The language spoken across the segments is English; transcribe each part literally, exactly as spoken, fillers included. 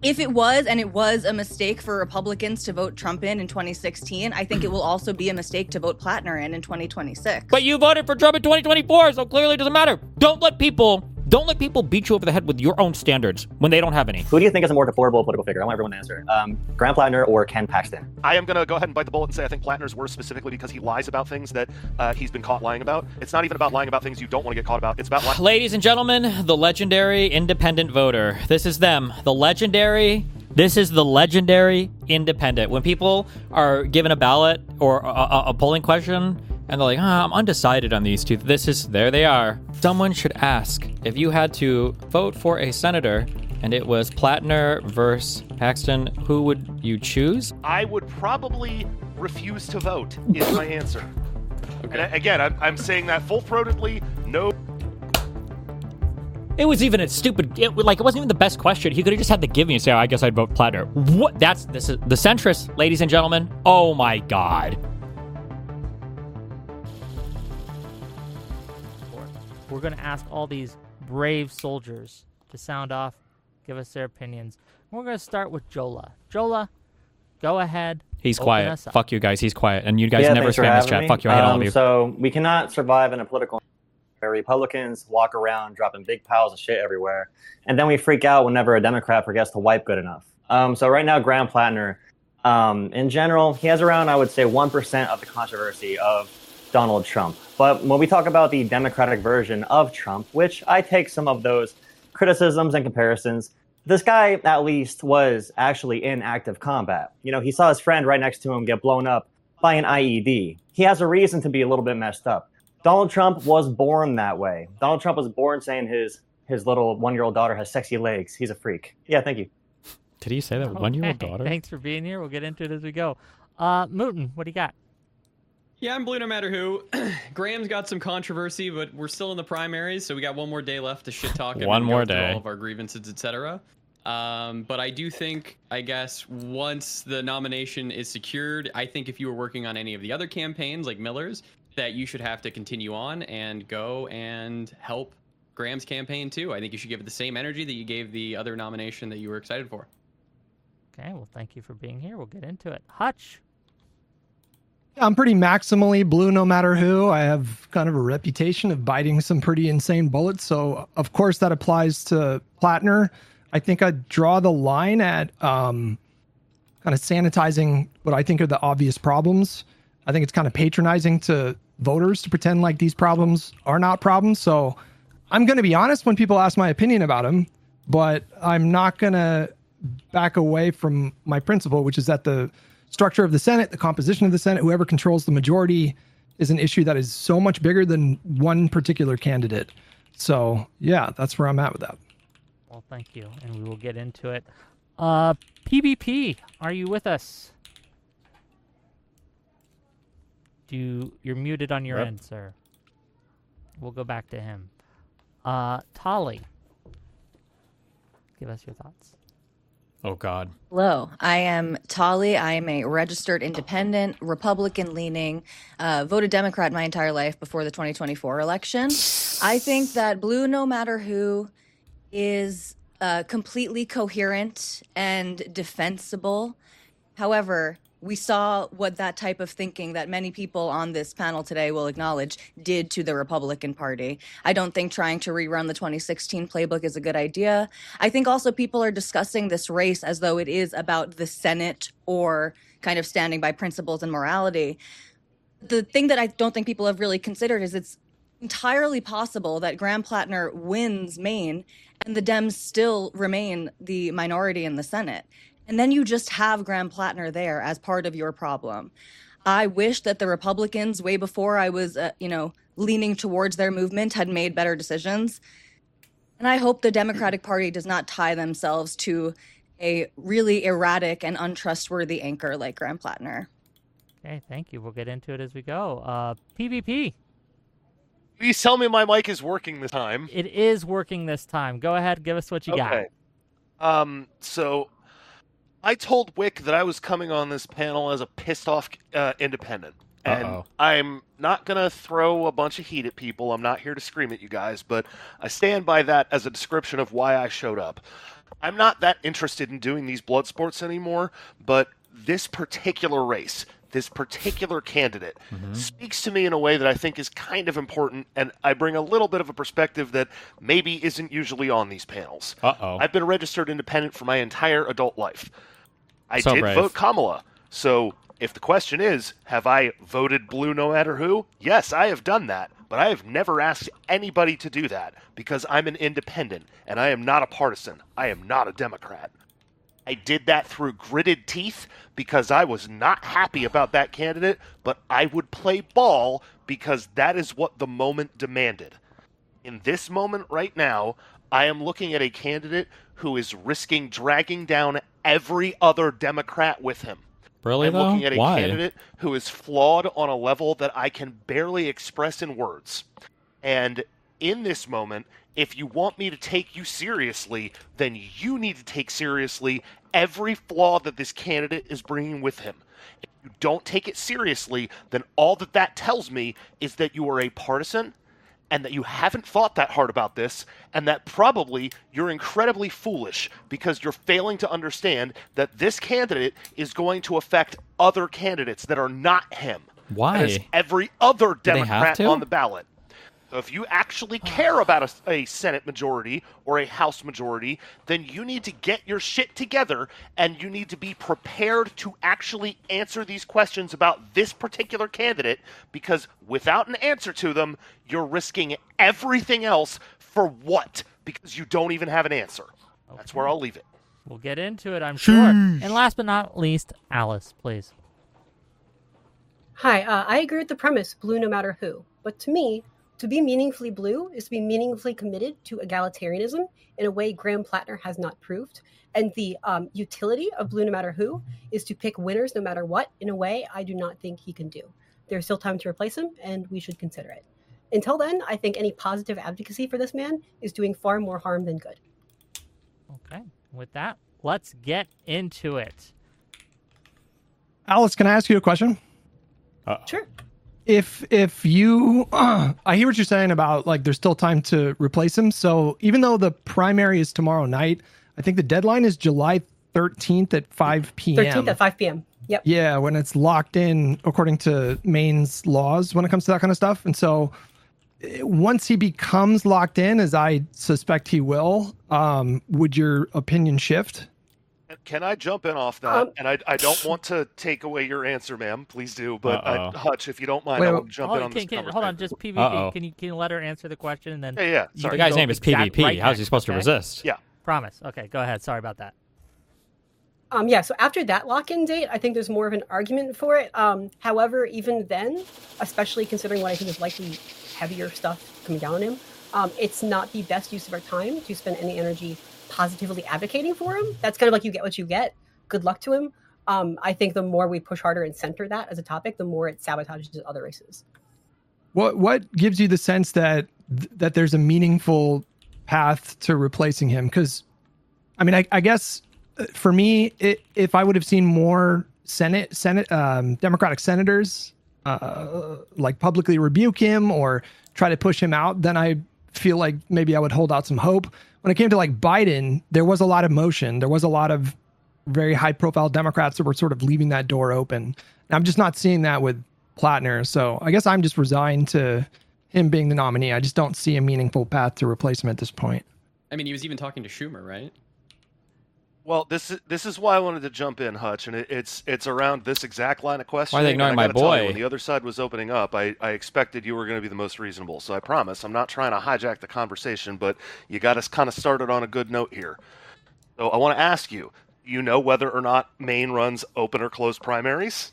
if it was, and it was a mistake for Republicans to vote Trump in in twenty sixteen, I think it will also be a mistake to vote Plattner in in twenty twenty-six. But you voted for Trump in twenty twenty-four, so clearly it doesn't matter. Don't let people, don't let people beat you over the head with your own standards when they don't have any. Who do you think is a more deplorable political figure? I want everyone to answer. Um, Graham Plattner or Ken Paxton? I am going to go ahead and bite the bullet and say I think Plattner's worse specifically because he lies about things that uh, he's been caught lying about. It's not even about lying about things you don't want to get caught about. It's about lying. Ladies and gentlemen, the legendary independent voter. This is them. The legendary... This is the legendary independent. When people are given a ballot or a, a, a polling question and they're like, oh, I'm undecided on these two. This is, there they are. Someone should ask, if you had to vote for a senator and it was Plattner versus Paxton, who would you choose? I would probably refuse to vote is my answer. Okay. And again, I'm, I'm saying that full-throatedly, no... It was even a stupid, it, like, it wasn't even the best question. He could have just had to give me and say, oh, I guess I'd vote Plattner. What? That's, this is, the centrists, ladies and gentlemen. Oh my God. We're going to ask all these brave soldiers to sound off, give us their opinions. We're going to start with Jola. Jola, go ahead. He's quiet. Fuck you guys. He's quiet. And you guys yeah, never spam this chat. Me. Fuck you. I hate um, all of you. So we cannot survive in a political where Republicans walk around dropping big piles of shit everywhere. And then we freak out whenever a Democrat forgets to wipe good enough. Um, so right now, Graham Plattner, um, in general, he has around, I would say, one percent of the controversy of Donald Trump. But when we talk about the Democratic version of Trump, which I take some of those criticisms and comparisons, this guy at least was actually in active combat. You know, he saw his friend right next to him get blown up by an I E D. He has a reason to be a little bit messed up. Donald Trump was born that way. Donald Trump was born saying his his little one-year-old daughter has sexy legs. He's a freak. Yeah, thank you. Did he say that? Okay. One-year-old daughter? Thanks for being here. We'll get into it as we go. Uh, Mooten, what do you got? Yeah, I'm blue no matter who. Graham's got some controversy, but we're still in the primaries, so we got one more day left to shit talk. One and more go through day. all of our grievances, et cetera. Um, but I do think, I guess, once the nomination is secured, I think if you were working on any of the other campaigns, like Miller's, that you should have to continue on and go and help Graham's campaign too. I think you should give it the same energy that you gave the other nomination that you were excited for. Okay, well, thank you for being here. We'll get into it. Hutch. I'm pretty maximally blue no matter who. I have kind of a reputation of biting some pretty insane bullets. So, of course, that applies to Plattner. I think I'd draw the line at um, kind of sanitizing what I think are the obvious problems. I think it's kind of patronizing to voters to pretend like these problems are not problems. So I'm going to be honest when people ask my opinion about him, but I'm not going to back away from my principle, which is that the structure of the Senate, the composition of the Senate, whoever controls the majority is an issue that is so much bigger than one particular candidate. So yeah, that's where I'm at with that. Well, thank you. And we will get into it. Uh, P B P, are you with us? Do you're muted on your Yep. end, sir. We'll go back to him. Uh, Tolly, give us your thoughts. Oh, God. Hello, I am Tolly. I am a registered independent, Republican-leaning, uh, voted Democrat my entire life before the twenty twenty-four election. I think that blue, no matter who, is uh, completely coherent and defensible. However, we saw what that type of thinking that many people on this panel today will acknowledge did to the Republican Party. I don't think trying to rerun the twenty sixteen playbook is a good idea. I think also people are discussing this race as though it is about the Senate or kind of standing by principles and morality. The thing that I don't think people have really considered is it's entirely possible that Graham Plattner wins Maine and the Dems still remain the minority in the Senate. And then you just have Graham Plattner there as part of your problem. I wish that the Republicans, way before I was, uh, you know, leaning towards their movement, had made better decisions. And I hope the Democratic Party does not tie themselves to a really erratic and untrustworthy anchor like Graham Plattner. Okay, thank you. We'll get into it as we go. Uh, P V P. Please tell me my mic is working this time. It is working this time. Go ahead, give us what you Okay. got. Um, so I told Wick that I was coming on this panel as a pissed off uh, independent. And Uh-oh. I'm not going to throw a bunch of heat at people. I'm not here to scream at you guys, but I stand by that as a description of why I showed up. I'm not that interested in doing these blood sports anymore, but this particular race, this particular candidate mm-hmm. speaks to me in a way that I think is kind of important, and I bring a little bit of a perspective that maybe isn't usually on these panels. Uh-oh. I've been a registered independent for my entire adult life. I so did brave. vote Kamala, so if the question is, have I voted blue no matter who? Yes, I have done that, but I have never asked anybody to do that because I'm an independent, and I am not a partisan. I am not a Democrat. I did that through gritted teeth because I was not happy about that candidate, but I would play ball because that is what the moment demanded. In this moment right now, I am looking at a candidate who is risking dragging down every other Democrat with him. Really, I'm though? looking at a Why? candidate who is flawed on a level that I can barely express in words. And in this moment, if you want me to take you seriously, then you need to take seriously every flaw that this candidate is bringing with him. If you don't take it seriously, then all that that tells me is that you are a partisan and that you haven't thought that hard about this, and that probably you're incredibly foolish because you're failing to understand that this candidate is going to affect other candidates that are not him. Why? That is every other Do they have Democrat to? on the ballot. So if you actually care about a, a Senate majority or a House majority, then you need to get your shit together and you need to be prepared to actually answer these questions about this particular candidate, because without an answer to them, you're risking everything else for what? Because you don't even have an answer. Okay. That's where I'll leave it. We'll get into it, I'm sure. And last but not least, Alice, please. Hi, uh, I agree with the premise, blue no matter who. But to me, to be meaningfully blue is to be meaningfully committed to egalitarianism in a way Graham Plattner has not proved. And the um, utility of blue no matter who is to pick winners no matter what in a way I do not think he can do. There's still time to replace him, and we should consider it. Until then, I think any positive advocacy for this man is doing far more harm than good. Okay, with that, let's get into it. Alice, can I ask you a question? Uh, Sure. If if you, uh, I hear what you're saying about like there's still time to replace him. So even though the primary is tomorrow night, I think the deadline is July thirteenth at five p.m. thirteenth at five p.m. Yep. Yeah, when it's locked in according to Maine's laws when it comes to that kind of stuff. And so once he becomes locked in, as I suspect he will, um, would your opinion shift? Can I jump in off that? Um, and I, I don't want to take away your answer, ma'am. Please do. But I, Hutch, if you don't mind, Wait, I'll jump hold, in on can, this can, conversation. Hold on, just P V P. Uh-oh. Can you can you let her answer the question and then? Yeah, yeah. Sorry. The guy's go name is exact P V P. right How's he next, supposed okay? to resist? Yeah. Promise. Okay, go ahead. Sorry about that. Um, yeah, so after that lock-in date, I think there's more of an argument for it. Um, however, even then, especially considering what I think is likely heavier stuff coming down on him, um, it's not the best use of our time to spend any energy positively advocating for him. That's kind of like you get what you get. Good luck to him. Um, I think the more we push harder and center that as a topic, the more it sabotages other races. What what gives you the sense that that there's a meaningful path to replacing him? Because, I mean, I, I guess for me, it, if I would have seen more Senate Senate um, Democratic senators uh, like publicly rebuke him or try to push him out, then I feel like maybe I would hold out some hope. When it came to like Biden, there was a lot of motion. There was a lot of very high profile Democrats that were sort of leaving that door open. And I'm just not seeing that with Plattner. So I guess I'm just resigned to him being the nominee. I just don't see a meaningful path to replace him at this point. I mean, he was even talking to Schumer, right? Well, this is this is why I wanted to jump in, Hutch, and it, it's it's around this exact line of questioning. Why are they ignoring and I my gotta tell you, boy? when the other side was opening up, I, I expected you were going to be the most reasonable. So I promise, I'm not trying to hijack the conversation, but you got us kind of started on a good note here. So I want to ask you, you know whether or not Maine runs open or closed primaries?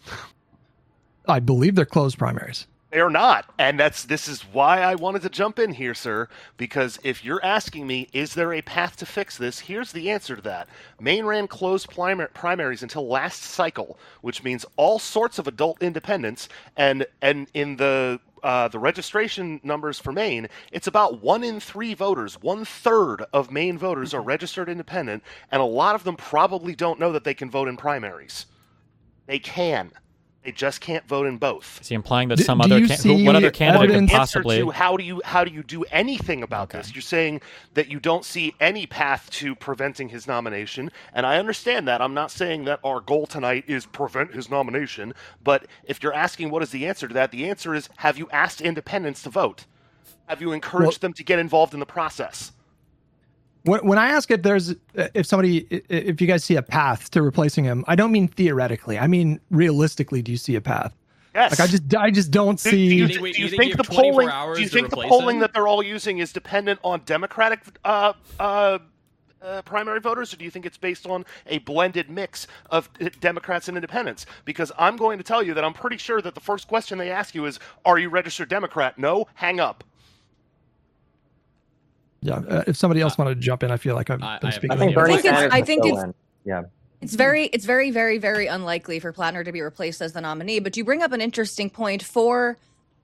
I believe they're closed primaries. They're not. And that's this is why I wanted to jump in here, sir, because if you're asking me, is there a path to fix this? Here's the answer to that. Maine ran closed primar- primaries until last cycle, which means all sorts of adult independents, and and in the uh, the registration numbers for Maine, it's about one in three voters, one third of Maine voters are registered independent, and a lot of them probably don't know that they can vote in primaries. They can. They just can't vote in both. Is he implying that Do- some do other you can- see what other candidate evidence- could Answer possibly? to how do you how do you do anything about Okay. this? You're saying that you don't see any path to preventing his nomination, and I understand that. I'm not saying that our goal tonight is prevent his nomination, but if you're asking what is the answer to that, the answer is: have you asked independents to vote? Have you encouraged Well- them to get involved in the process? When, when I ask if there's if somebody if you guys see a path to replacing him, I don't mean theoretically. I mean realistically. Do you see a path? Yes. Like I just I just don't Do, see. do you, think do we- you you think think you the have twenty-four polling? hours Do you to think the replace polling him? that they're all using is dependent on Democratic uh, uh, uh, primary voters, or do you think it's based on a blended mix of uh, Democrats and Independents? Because I'm going to tell you that I'm pretty sure that the first question they ask you is, "Are you registered Democrat?" No, hang up. Yeah, uh, if somebody else wanted to jump in, I feel like I've I- been I have speaking. I no think idea. Bernie I think it's- Sanders I would think still it's- win. Yeah. It's very, it's very, very, very unlikely for Plattner to be replaced as the nominee. But you bring up an interesting point for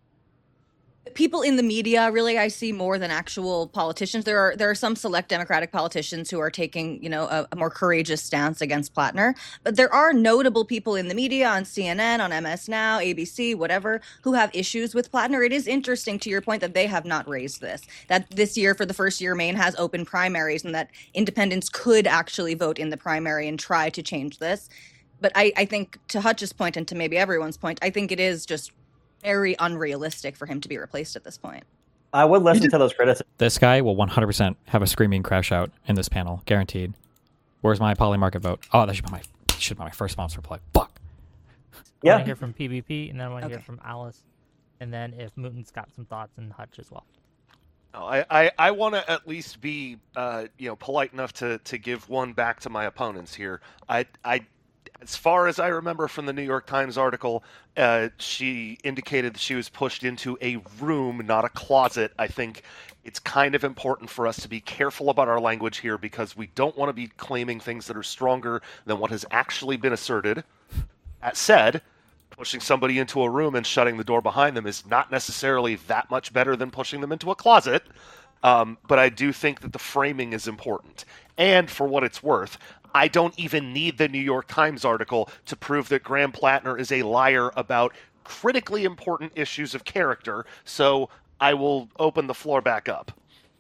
people in the media. Really, I see more than actual politicians. There are there are some select Democratic politicians who are taking, you know, a, a more courageous stance against Plattner. But there are notable people in the media on C N N, on M S Now, A B C, whatever, who have issues with Plattner. It is interesting, to your point, that they have not raised this. That this year, for the first year, Maine has open primaries, and that independents could actually vote in the primary and try to change this. But I, I think, to Hutch's point and to maybe everyone's point, I think it is just very unrealistic for him to be replaced at this point. I would listen to those criticisms. This guy will one hundred percent have a screaming crash out in this panel, guaranteed. Where's my poly market vote? Oh, that should be my should be my first sponsor play. Fuck. I Yeah. want to hear from P V P, and then I want to hear Okay. from Alice, and then if Mooten's got some thoughts, and Hutch as well. No, I, I, I want to at least be uh, you know polite enough to, to give one back to my opponents here. I, I, as far as I remember from the New York Times article, uh, she indicated that she was pushed into a room, not a closet. I think it's kind of important for us to be careful about our language here because we don't want to be claiming things that are stronger than what has actually been asserted. That said, pushing somebody into a room and shutting the door behind them is not necessarily that much better than pushing them into a closet. Um, but I do think that the framing is important. And for what it's worth, I don't even need the New York Times article to prove that Graham Plattner is a liar about critically important issues of character. So I will open the floor back up.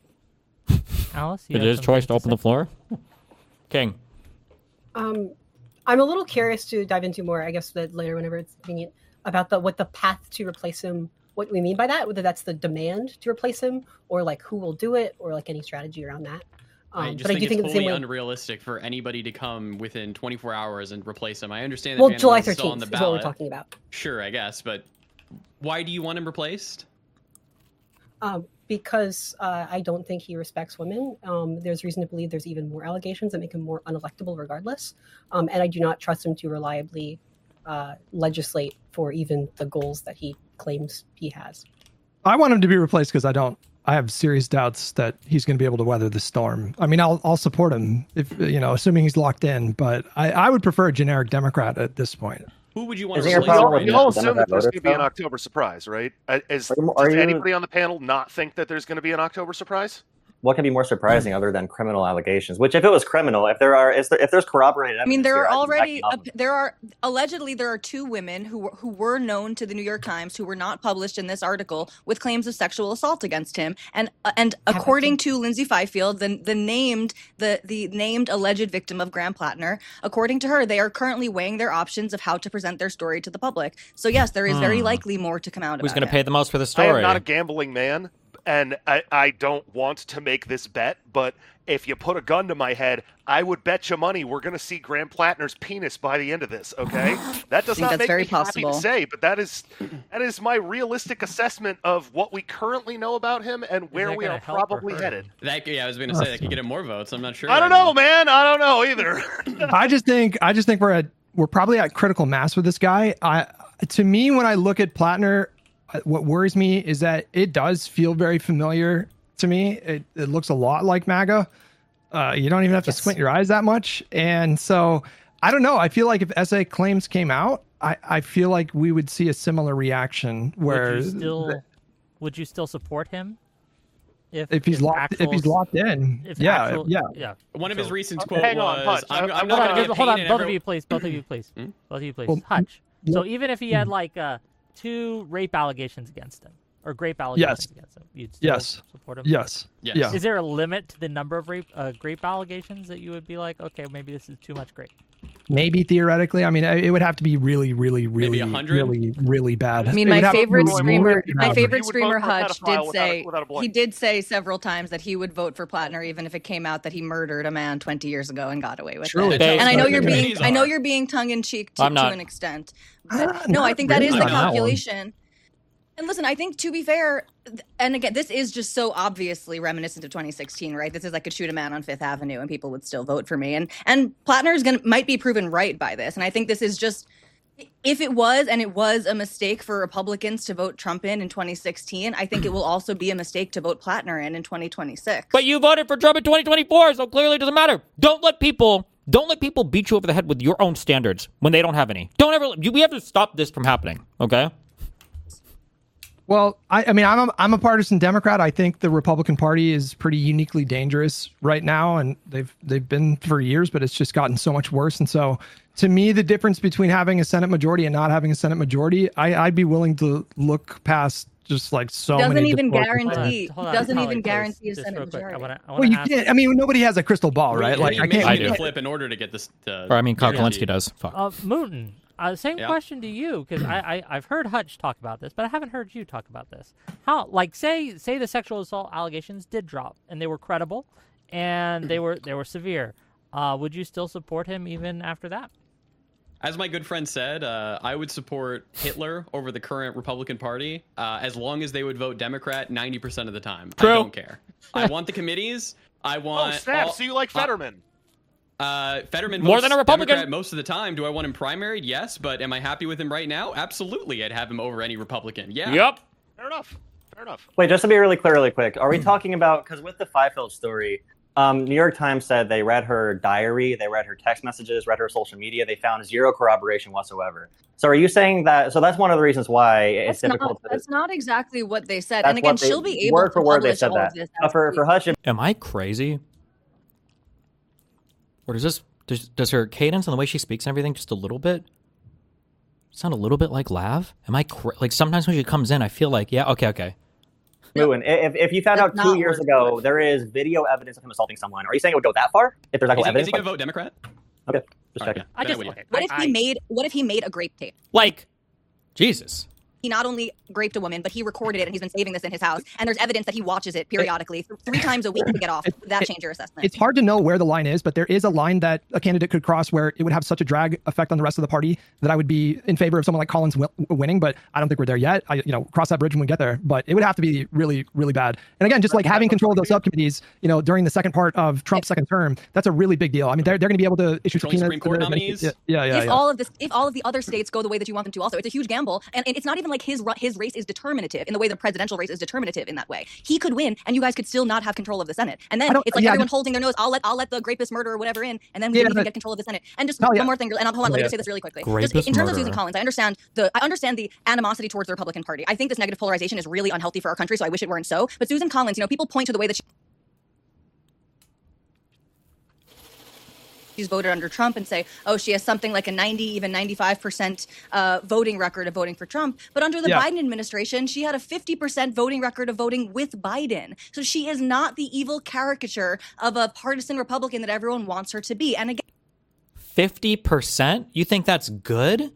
Alice, you It have is something choice to open say? the floor. King. Um, I'm a little curious to dive into more, I guess, that later whenever it's convenient, about the what the path to replace him, what we mean by that, whether that's the demand to replace him, or like who will do it, or like any strategy around that. Um, I just but I think do it's think in the totally same way. unrealistic for anybody to come within twenty-four hours and replace him. I understand that Well, Van July Horn's still on thirteenth the is what we're ballot. talking about. Sure, I guess, but why do you want him replaced? Um, because uh, I don't think he respects women. Um, there's reason to believe there's even more allegations that make him more unelectable regardless. Um, and I do not trust him to reliably uh, legislate for even the goals that he claims he has. I want him to be replaced because I don't. I have serious doubts that he's going to be able to weather the storm. I mean, I'll I'll support him if you know, assuming he's locked in. But I, I would prefer a generic Democrat at this point. Who would you want Is to it your replace him problem right with We now? all Democrat assume that there's voters, going to be an though? October surprise, right? Uh, Is, Are you- does are you- anybody on the panel not think that there's going to be an October surprise? What can be more surprising other than criminal allegations? Which, if it was criminal, if there are, is there, if there's corroborated I evidence, mean, there here, are I'd be already backing off uh, of it. there are allegedly there are two women who were- who were known to the New York Times who were not published in this article with claims of sexual assault against him, and uh, and according to Lindsay Fifield, the the named the the named alleged victim of Graham Plattner, according to her, they are currently weighing their options of how to present their story to the public. So yes, there is very Hmm. likely more to come out. Who's about going to him. pay the most for the I story? am not a gambling man, and I, I don't want to make this bet, but if you put a gun to my head, I would bet you money we're going to see Graham Plattner's penis by the end of this, okay? That does think not that's make very me happy possible. to say, but that is that is my realistic assessment of what we currently know about him and where that we gonna are help or probably hurt? headed. That yeah, I was going to say that could get him more votes. I'm not sure. I don't right know, now. man. I don't know either. I just think I just think we're at we're probably at critical mass with this guy. I to me, when I look at Plattner, uh, what worries me is that it does feel very familiar to me. It, it looks a lot like MAGA. Uh, you don't even have to Yes. squint your eyes that much, and so I don't know. I feel like if S A claims came out, I, I feel like we would see a similar reaction where Would you still the- would you still support him if if he's locked if he's actual- locked in, if yeah, actual- yeah. yeah. One of his So- recent Okay, quote hang on, was, Hutch. "I'm, I- I I'm Hold not on, going to just- hold on, and both of everyone- you, please. Both of you, please. Hmm? Both of you, please. Well, Hutch, So even if he had like uh, two rape allegations against him or grape allegations Yes. against him, you'd still Yes. support him. Yes. Yes. Yeah. Is there a limit to the number of rape uh, grape allegations that you would be like, okay, maybe this is too much grape? Maybe theoretically. I mean, I- it would have to be really, really, really, a hundred? really, really bad. I mean, It my would have to favorite be really streamer, my bad. favorite He would vote streamer for a Hutch pedophile did without a- say without a blink. he did say several times that he would vote for Plattner even if it came out that he murdered a man twenty years ago and got away with Truly. it. They- And I know But you're the being, committees I know are. you're being tongue in cheek to, I'm not. to an extent. Ah, But no, not I think that is really the on that one. calculation. And listen, I think to be fair, th- and again, this is just so obviously reminiscent of twenty sixteen, right? This is I could shoot a man on Fifth Avenue and people would still vote for me. And and Plattner is gonna might be proven right by this. And I think this is just if it was and it was a mistake for Republicans to vote Trump in in twenty sixteen, I think it will also be a mistake to vote Plattner in in twenty twenty-six. But you voted for Trump in twenty twenty-four, so clearly it doesn't matter. Don't let people don't let people beat you over the head with your own standards when they don't have any. Don't ever. You, we have to stop this from happening. Okay. Well, I, I mean, I'm a, I'm a partisan Democrat. I think the Republican Party is pretty uniquely dangerous right now, and they've they've been for years, but it's just gotten so much worse. And so, to me, the difference between having a Senate majority and not having a Senate majority, I, I'd be willing to look past just like so doesn't many. even deplorable guarantee things. Hold on, doesn't Holly, even please, guarantee a just Senate real quick. I majority. wanna, I wanna Well, you ask- can't. I mean, nobody has a crystal ball, right? Like, you I may can't. need I to do. flip in order to get this. Uh, Or I mean, Kyle guaranteed. Kalinske does. Fuck. Uh, Mooten, uh, same Yeah. question to you because I, I I've heard Hutch talk about this, but I haven't heard you talk about this. How like say say the sexual assault allegations did drop and they were credible and they were they were severe. Uh, would you still support him even after that? As my good friend said, uh, I would support Hitler over the current Republican Party uh, as long as they would vote Democrat ninety percent of the time. True. I don't care. I want the committees. I Oh, want. snap! all- So you like uh, Fetterman? Uh, Fetterman More votes than a Republican. Democrat most of the time. Do I want him primaried? Yes, but am I happy with him right now? Absolutely, I'd have him over any Republican. Yeah. Yep. Fair enough. Fair enough. Wait, just to be really clear, really quick, are we talking about because with the Fifield story, um, New York Times said they read her diary, they read her text messages, read her social media, they found zero corroboration whatsoever. So are you saying that? So that's one of the reasons why it's That's difficult. not, to, that's not exactly what they said. that's And again, what they- she'll be able word to for word they publish said all that. of this. Uh, as for we- for Hutch, Am I crazy? Or does this does, does her cadence and the way she speaks and everything just a little bit sound a little bit like Lav? Am I cra- like sometimes when she comes in, I feel like yeah, okay, okay. Lewin, if, if you found That's out two not years word ago for word. there is video evidence of him assaulting someone, are you saying it would go that far? If there's actual Is he, is evidence? he gonna vote Democrat? Okay, just All right, checking. yeah. I Then just would. okay. what if I- he I- made what if he made a grape tape? Like, Jesus. He not only raped a woman, but he recorded it and he's been saving this in his house. And there's evidence that he watches it periodically, th- three times a week to get off. Would that change your assessment? It's hard to know where the line is, but there is a line that a candidate could cross where it would have such a drag effect on the rest of the party that I would be in favor of someone like Collins wi- winning. But I don't think we're there yet. I, you know, cross that bridge when we get there. But it would have to be really, really bad. And again, just like having control of those subcommittees, you know, during the second part of Trump's second term, that's a really big deal. I mean, they're they're going to be able to issue Controlling subpoenas. Supreme Court to the- nominees? Yeah, yeah, yeah. if yeah. all of this, if all of the other states go the way that you want them to, also, it's a huge gamble, and, and it's not even like his ru- his race is determinative in the way the presidential race is determinative in that way. He could win, and you guys could still not have control of the Senate, and I then don't- it's like yeah, I everyone don't- holding their nose. I'll let I'll let the rapist murderer or whatever in, and then we Yeah, didn't even but- get control of the Senate. And just Oh, one yeah. more thing, and hold on, let me Yeah. just say this really quickly. Rapist Just in terms of murderer. Susan Collins, I understand the I understand the animosity towards the Republican Party. I think this negative polarization is really unhealthy for our country, so I wish it weren't so. But Susan Collins, you know, people point to the way that she she's voted under Trump and say, oh, she has something like a ninety, even ninety-five percent uh, voting record of voting for Trump. But under the Yeah. Biden administration, she had a fifty percent voting record of voting with Biden. So she is not the evil caricature of a partisan Republican that everyone wants her to be. And again, fifty percent? You think that's good?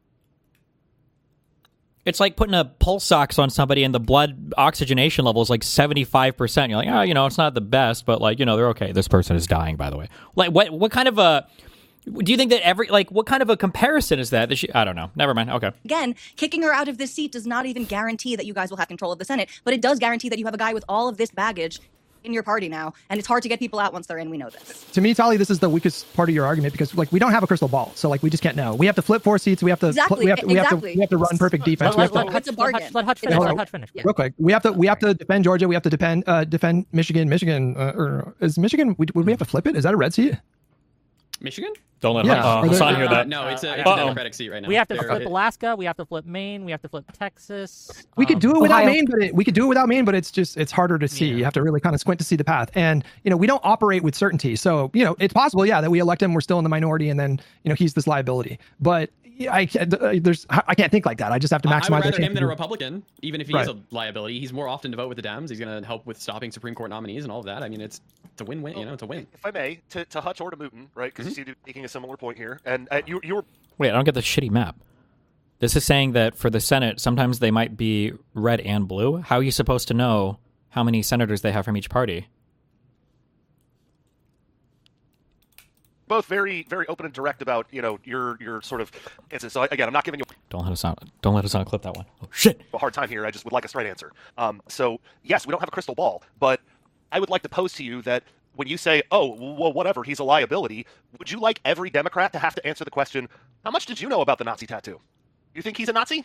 It's like putting a pulse ox on somebody and the blood oxygenation level is like seventy-five percent. You're like, oh, you know, it's not the best, but like, you know, they're okay. This person is dying, by the way. Like, what what kind of a... Do you think that every... Like, what kind of a comparison is that? that she, I don't know. Never mind. Okay. again, kicking her out of this seat does not even guarantee that you guys will have control of the Senate, but it does guarantee that you have a guy with all of this baggage in your party now, and it's hard to get people out once they're in. We know this. To me, Tali, this is the weakest part of your argument because, like, we don't have a crystal ball, so like we just can't know. We have to flip four seats. We have to. Exactly, We have to. We have to. exactly. We have to run perfect defense. Let, We let, have let, to, It's Hutch, a let, Hutch, bargain. let Hutch It's a finish. Let bargain. Hutch finish. Yeah. real quick. We have to. We have to defend Georgia. We have to defend. Uh, defend Michigan. Michigan. Uh, or is Michigan? Would would we have to flip it? Is that a red seat? Michigan? Don't let Yeah. uh, Are there- Hassan hear Uh, that. no, it's a, it's Uh-oh. a Democratic seat right now. We have to They're- flip it- Alaska. We have to flip Maine. We have to flip Texas. We could um, do it without Ohio. Maine, but it, we could do it without Maine, but it's just it's harder to see. Yeah. You have to really kind of squint to see the path, and you know we don't operate with certainty. So you know it's possible, yeah, that we elect him, we're still in the minority, and then you know he's this liability. But Yeah, I can't, uh, there's I can't think like that. I just have to I- I maximize. would the rather him chances than a of- Republican, even if he Right. is a liability. He's more often to vote with the Dems. He's going to help with stopping Supreme Court nominees and all of that. I mean, it's it's a win-win. You know, it's a win. If I may, to, to Hutch or to Mooten, right? Because Mm-hmm. you see, making a similar point here, and uh, you you were Wait, I don't get the shitty map. This is saying that for the Senate, sometimes they might be red and blue. How are you supposed to know how many senators they have from each party? both very very open and direct about you know your your sort of answers. So again, I'm not giving you Don't let us on. Don't let us on clip that one. Oh shit! a hard time here. I just would like a straight answer. Um, so yes, we don't have a crystal ball, but I would like to pose to you that when you say, "Oh, well, whatever, he's a liability," would you like every Democrat to have to answer the question, "How much did you know about the Nazi tattoo? You think he's a Nazi?"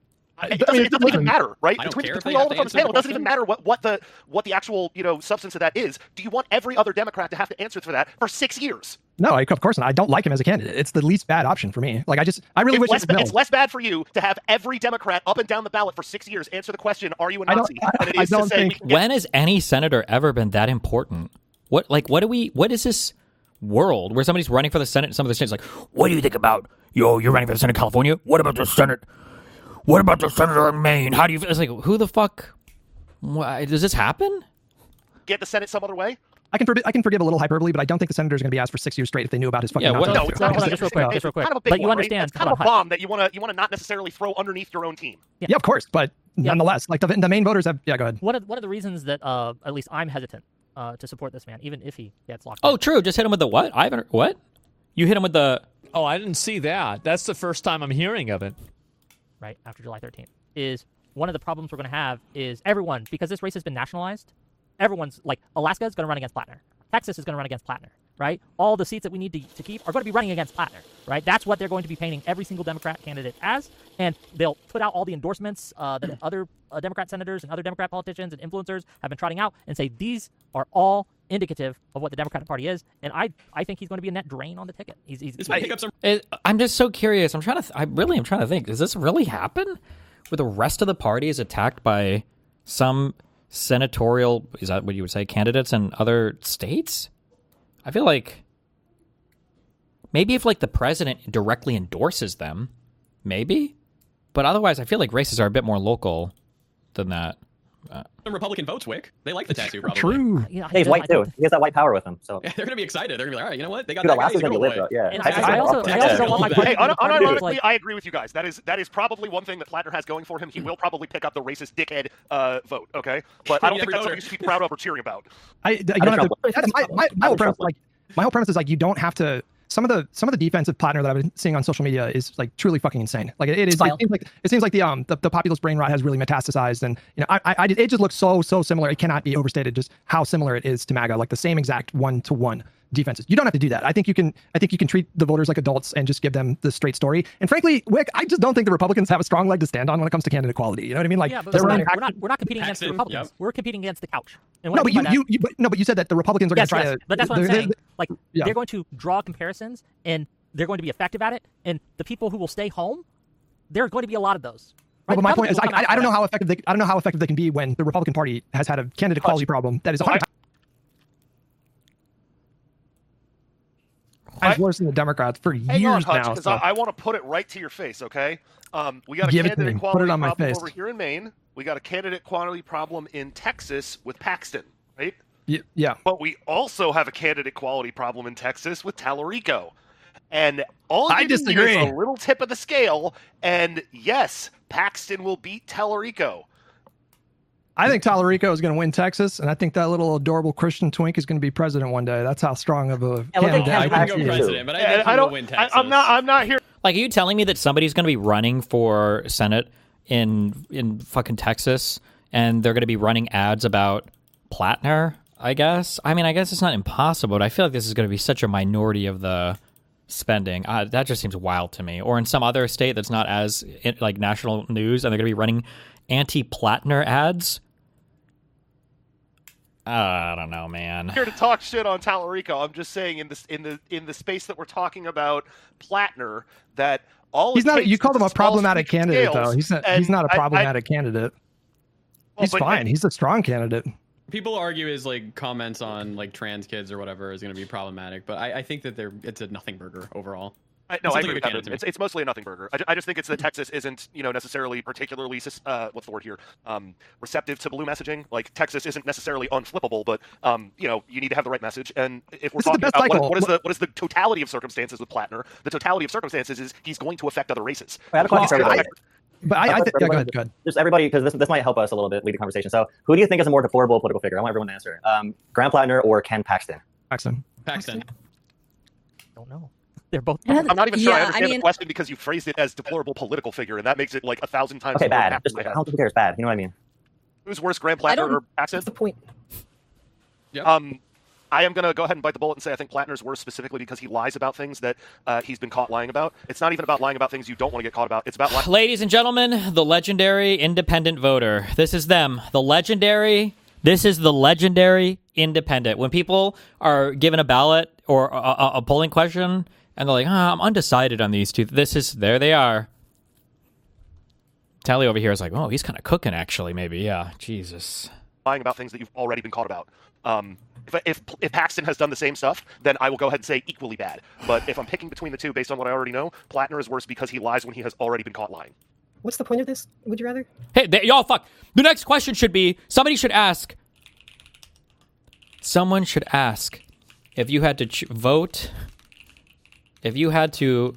It doesn't, it doesn't even matter, right? I don't Between, care if between they all have of to us on the answer panel, it the doesn't even question. matter what, what the what the actual you know substance of that is. Do you want every other Democrat to have to answer for that for six years? No, I, of course not. I don't like him as a candidate. It's the least bad option for me. Like I just, I really It's wish less, it was Bill. it's less bad for you to have every Democrat up and down the ballot for six years answer the question, "Are you a I don't- Nazi?" I- than it I is to don't say think- we can get When has any senator ever been that important? What like what do we? What is this world where somebody's running for the Senate and some of the states like, what do you think about yo? You're running for the Senate of California. What about the Senate? What about the senator in Maine? How do you? It's like who the fuck? Why, does this happen? get the Senate some other way? I can forgive, I can forgive a little hyperbole, but I don't think the senator's going to be asked for six years straight if they knew about his fucking. Yeah, what- Nazi No, tattoo. it's So, not. hold on, It's- just real quick, it's just real quick. kind of a big But you one, right? understand, It's kind come of a on, bomb that you want to you want to not necessarily throw underneath your own team. Yeah, of course, but nonetheless, like the, the main voters have. Yeah, go ahead. One of one of the reasons that uh, at least I'm hesitant uh, to support this man, even if he gets locked. Oh, in, true. Just hit him with the what? I haven't. What? You hit him with the. Oh, I didn't see that. That's the first time I'm hearing of it. right after July thirteenth, is one of the problems we're going to have is everyone, because this race has been nationalized, everyone's like Alaska is going to run against Plattner, Texas is going to run against Plattner, right? All the seats that we need to, to keep are going to be running against Plattner, right? That's what they're going to be painting every single Democrat candidate as, and they'll put out all the endorsements uh, that other uh, Democrat senators and other Democrat politicians and influencers have been trotting out, and say these are all indicative of what the Democratic Party is, and I I think he's going to be a net drain on the ticket. He's, he's This might pick up some. It, I'm just so curious. I'm trying to. Th- I really am trying to think. Does this really happen? Where the rest of the party is attacked by some senatorial, is that what you would say, candidates in other states? I feel like maybe if like the president directly endorses them, maybe. But otherwise, I feel like races are a bit more local than that. Some Republican votes, Wick. They like the tattoo, probably. True. you know, I Hey, he's just- white I too. think He has that white power with him. So Yeah, they're gonna be excited. They're gonna be like, all right, you know what? They got dude, that guy. Alaska's He's a gonna good be boy. lit, bro. Yeah. And Texas I- I is also- awesome. I also don't want my Hey, party Hey, to be un- part of this, unironically, like- I agree with you guys. That is that is probably one thing that Plattner has going for him. He will probably pick up the racist dickhead uh, vote. Okay, but I don't Yeah, think that's every something you should be proud of or cheering about. I, you don't have to, Trump. my, my, my I whole would premise, Trump. like my whole premise is like you don't have to. Some of the some of the defensive Plattner that I've been seeing on social media is like truly fucking insane. Like it, it is. It seems like it seems like the um the, the populist brain rot has really metastasized, and you know I, I I it just looks so so similar. It cannot be overstated just how similar it is to MAGA. Like the same exact one to one defenses. You don't have to do that. I think you can. I think you can treat the voters like adults and just give them the straight story. And frankly, Wick, I just don't think the Republicans have a strong leg to stand on when it comes to candidate equality. You know what I mean? Like yeah, but they're we're running. not, we're not we're not competing against the Paxton, Republicans. yep. We're competing against the couch. And what No, I but mean you, by you, that- you but, no, but you said that the Republicans are yes, going to try yes, to. but that's what I'm they're- saying. they're- Like yeah. they're going to draw comparisons, and they're going to be effective at it. And the people who will stay home, there are going to be a lot of those. Well, Right? but my The point is, I, Republicans will I, I don't know come how effective they, I don't know how effective they can be when the Republican Party has had a candidate equality problem that is a hundred times I- worse than the Democrats for Hang years on, Hutch, now. because So. I, I want to put it right to your face. Okay, um, we got a Give it to candidate me. Put equality it on my problem face. over here in Maine. We got a candidate equality problem in Texas with Paxton, right? Y- yeah, But we also have a candidate equality problem in Texas with Tallarico. And all I you need is disagree. a little tip of the scale, and yes, Paxton will beat Tallarico. I think Tallarico is going to win Texas, and I think that little adorable Christian twink is going to be president one day. That's how strong of a Yeah, look at candidate Ken I I wouldn't Paxton go think he too. is. president, but I And think he I will don't. win I, Texas. I'm not. I'm not here. Like, are you telling me that somebody's going to be running for Senate in in fucking Texas, and they're going to be running ads about Plattner? I guess. I mean, I guess it's not impossible, but I feel like this is going to be such a minority of the spending. Uh, that just seems wild to me. Or in some other state that's not as like national news, and they're going to be running anti-Plattner ads. Uh, I don't know, man. Here to talk shit on Tallarico. I'm just saying in this in the in the space that we're talking about Plattner, that all He's it not. takes You is called him a the small problematic speech candidate, scales, though. He's not. and He's not a I- I- problematic candidate. well, He's but- fine. He's a strong candidate. People argue his like comments on like trans kids or whatever is going to be problematic, but I, I think that they're it's a nothing burger overall. I, no, It I sounds agree like a with good that. candidate It's, it's mostly a nothing burger. I, ju- I just think it's that Texas isn't, you know, necessarily particularly, uh, what's the word here, um, receptive to blue messaging. Like, Texas isn't necessarily unflippable, but, um, you know, you need to have the right message. And if we're This is the talking best about what, cycle. what is the what is the totality of circumstances with Plattner, the totality of circumstances is he's going to affect other races. I have a question for Well, I- everybody. But I, I th- yeah, go ahead, go ahead. Just everybody, because this, this might help us a little bit lead the conversation. So, who do you think is a more deplorable political figure? I want everyone to answer. Um, Graham Plattner or Ken Paxton? Paxton. Paxton. Don't know. They're both. Yeah, bad. I'm not even sure Yeah, I I understand mean- the question because you phrased it as deplorable political figure, and that makes it like a thousand times Okay, more bad. apt Just, in my I head. don't think who cares. Bad. You know what I mean? Who's worse, Graham I Plattner don't- or Paxton? What's the point? Yep. Um, I am going to go ahead and bite the bullet and say I think Plattner's worse specifically because he lies about things that uh, he's been caught lying about. It's not even about lying about things you don't want to get caught about. It's about lying. Ladies and gentlemen, the legendary independent voter. This is them. The legendary. This is the legendary independent. When people are given a ballot or a, a, a polling question and they're like, oh, I'm undecided on these two. This is, there they are. Tally over here is like, oh, he's kind of cooking actually, maybe. Yeah, Jesus. lying about things that you've already been caught about. Um, if, if if Paxton has done the same stuff, then I will go ahead and say equally bad. But if I'm picking between the two based on what I already know, Plattner is worse because he lies when he has already been caught lying. What's the point of this? Would you rather? Hey, they, y'all, fuck. The next question should be, somebody should ask, someone should ask, if you had to ch- vote, if you had to,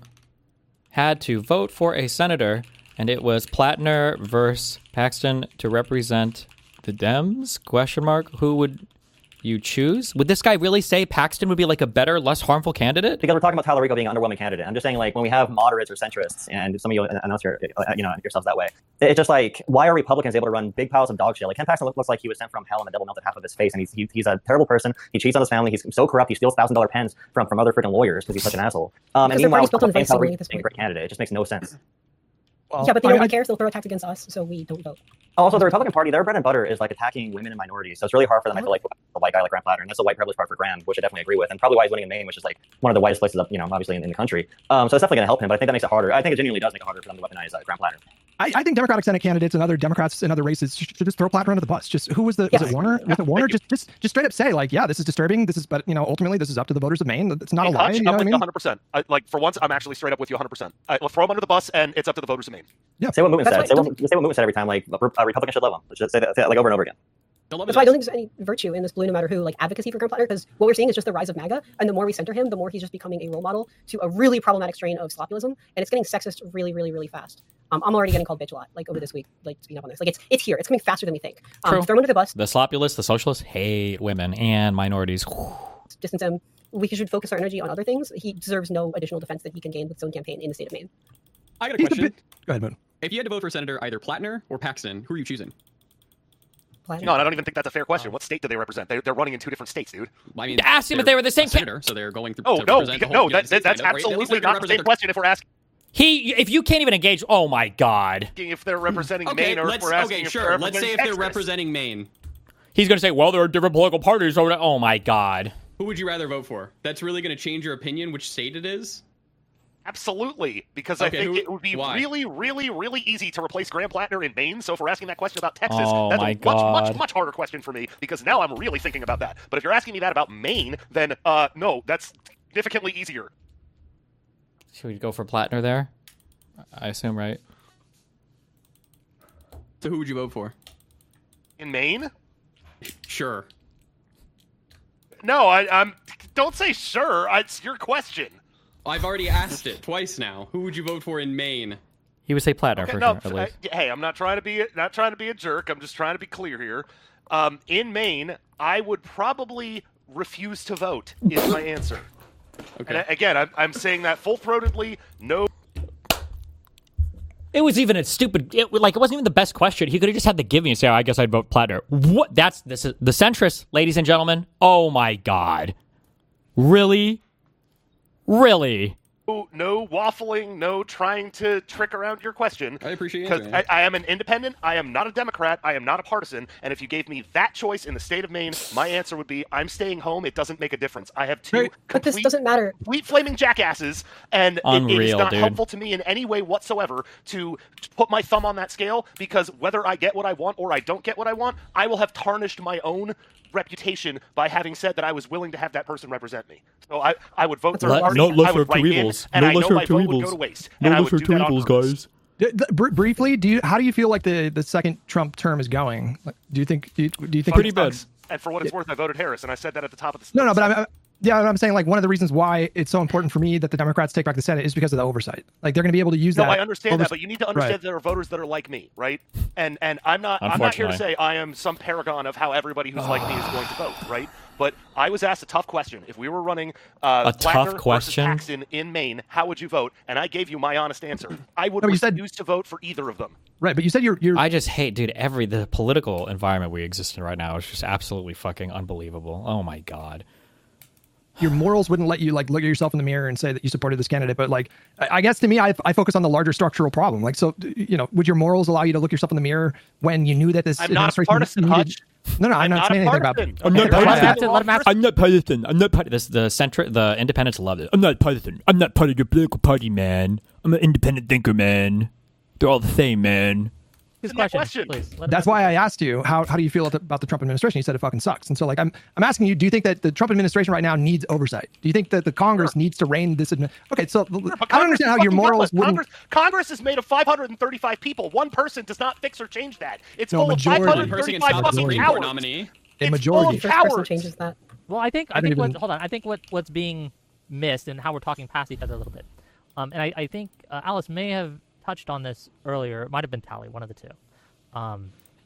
had to vote for a senator, and it was Plattner versus Paxton to represent the Dems, question mark, who would you choose? Would this guy really say Paxton would be like a better, less harmful candidate? Because we're talking about Talarico being an underwhelming candidate. I'm just saying, like, when we have moderates or centrists, and some of you announce your, uh, you know, yourselves that way, it's just like, why are Republicans able to run big piles of dog shit? Like, Ken Paxton looks like he was sent from hell and the devil melted half of his face, and he's he, he's a terrible person. He cheats on his family. He's so corrupt. He steals thousand dollar pens from from other freaking lawyers because he's such an asshole. Um, and Because their meanwhile, party's built on Talarico vice only at this being a point. great candidate. It just makes no sense. Well, Yeah, but they I- don't I- really care, so they'll throw attacks against us, so we don't vote. Also, the Republican Party, their bread and butter is like attacking women and minorities. So it's really hard for them, I feel like, a white guy like Graham Plattner. And that's a white privilege part for Graham, which I definitely agree with. And probably why he's winning in Maine, which is like one of the whitest places, up, you know, obviously in, in the country. Um, so it's definitely going to help him. But I think that makes it harder. I think it genuinely does make it harder for them to weaponize uh, Graham Plattner. I, I think Democratic Senate candidates and other Democrats in other races should, should just throw Plattner under the bus. Just who was the was Yeah. it Warner? Was it Warner? Thank you. Just just just straight up say like, yeah, this is disturbing. This is, but you know, ultimately this is up to the voters of Maine. It's not a Hey, lie. Hutch, You know I'm what I with you mean? one hundred percent. I, like, for once, I'm actually straight up with you one hundred percent. I, will throw him under the bus, and it's up to the voters of Maine. Say what Moon That's said. why- Say what, say what Moon said every time. Like, a Republican should love him. Just say that, say that like over and over again. Don't love That's it. why I don't think there's any virtue in this blue no matter who like advocacy for Graham Plattner, because what we're seeing is just the rise of MAGA, and the more we center him, the more he's just becoming a role model to a really problematic strain of slopulism, and it's getting sexist really, really, really fast. Um, I'm already getting called bitch a lot, like over this week, like speaking up on this. Like it's it's here, it's coming faster than we think. Um, True. throw him under the bus, The slopulists, the socialists hate women and minorities. distance him. We should focus our energy on other things. He deserves no additional defense that he can gain with his own campaign in the state of Maine. I got a He's the question. bit- Go ahead, Moon. If you had to vote for senator, either Plattner or Paxton, who are you choosing? Plattner. No, and I don't even think that's a fair question. What state do they represent? They, they're running in two different states, dude. I mean, Ask them if they're they were the same a ca- senator, so they're going through. Oh, to no, represent the because, whole no, that, United States, that's kind of, right? At least absolutely they're gonna not the same represent question if we're asking He, if you can't even engage, oh my God. if they're representing their- Okay, Maine or if let's, we're asking okay, if sure. they're Let's say if representing they're Texas. representing Maine, He's going to say, well, there are different political parties. Over oh my God. who would you rather vote for? That's really going to change your opinion, which state it is. Absolutely, because I Okay, think who- it would be why? really, really, really easy to replace Graham Plattner in Maine. So if we're asking that question about Texas, Oh, that's my a much, God. much, much harder question for me because now I'm really thinking about that. But if you're asking me that about Maine, then uh, no, that's significantly easier. Should we go for Plattner there? I assume, right? So who would you vote for? In Maine? Sure. No, I, I'm. Don't say sure. It's your question. I've already asked it twice now. Who would you vote for in Maine? He would say Plattner Okay, for no, sure, at least. uh, hey, I'm not trying to be not trying to be a jerk. I'm just trying to be clear here. Um, in Maine, I would probably refuse to vote. Is my answer. Okay. And uh, again, I'm, I'm saying that full-throatedly. No. It was even a stupid, it, like, it wasn't even the best question. He could have just had to give me and say, oh, I guess I'd vote Plattner. What? That's, this is, the centrists, ladies and gentlemen. Oh my God. Really? Really? No waffling, no trying to trick around your question. I appreciate you Because answering I, it. I am an independent, I am not a Democrat, I am not a partisan, and if you gave me that choice in the state of Maine, my answer would be, I'm staying home, it doesn't make a difference. I have two Right. But this complete, doesn't matter. complete flaming jackasses, and it- it is Unreal, not dude. helpful to me in any way whatsoever to put my thumb on that scale, because whether I get what I want or I don't get what I want, I will have tarnished my own reputation by having said that I was willing to have that person represent me. So I, I would vote third Let- party, no I lesser would of two write in, evils. and and I know my vote would go to waste, and I would do that on purpose. D- th- br- briefly, do you how do you feel like the, the second Trump term is going? Like, do you think do you, do you think Pretty it's- bad. And for what it's worth, I voted Harris, and I said that at the top of the. No, no, but I'm, yeah, I'm saying like one of the reasons why it's so important for me that the Democrats take back the Senate is because of the oversight. Like they're going to be able to use No, that. I understand overs- that, but you need to understand Right. there are voters that are like me, right? And and I'm not I'm not here to say I am some paragon of how everybody who's like me is going to vote, right? But I was asked a tough question. If we were running uh, A tough Blattner question? versus Paxton in Maine, how would you vote? And I gave you my honest answer. I would No, you refuse said- to vote for either of them. Right, but you said you're you're I just hate, dude. Every the political environment we exist in right now is just absolutely fucking unbelievable. Oh my god. your morals wouldn't let you like look at yourself in the mirror and say that you supported this candidate. But like, I I guess to me, I, I focus on the larger structural problem. Like, so you know, would your morals allow you to look yourself in the mirror when you knew that this I'm not a administration partisan, needed- Hutch. No, no, I'm, I'm not, not saying a anything about. partisan. I'm not Okay, Let him partisan. answer, let him answer. I'm not partisan. I'm not part this. The center, the independents love it. I'm not partisan. I'm not part of your political party, man. I'm an independent thinker, man. They're all the same, man. His Isn't that question, question? please. Let him That's answer. why I asked you how how do you feel about the Trump administration? You said it fucking sucks. And so like I'm I'm asking you, do you think that the Trump administration right now needs oversight? Do you think that the Congress needs to rein this? Admi- okay, so But I don't Congress understand how is your fucking morals worthless. wouldn't. Congress, Congress is made of five hundred thirty-five people. One person does not fix or change that. It's No, full majority. of One five hundred person can thirty-five stop the fucking Supreme Court cowards. nominee. A It's majority. full First of person cowards. changes that. Well, I think I, I don't think what even- hold on. I think what what's being missed and how we're talking past each other a little bit. Um, and I, I think uh, Alice may have touched on this earlier. It might have been Tally, one of the two. Um,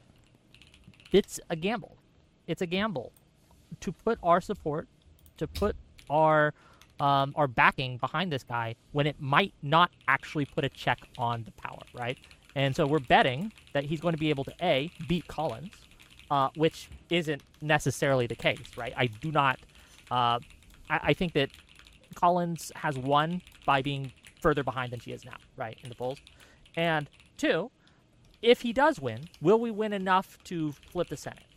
it's a gamble. It's a gamble to put our support, to put our um, our backing behind this guy when it might not actually put a check on the power, right? And so we're betting that he's going to be able to A, beat Collins, uh, which isn't necessarily the case, right? I do not. Uh, I, I think that Collins has won by being further behind than she is now, right, in the polls. And two, if he does win, will we win enough to flip the Senate?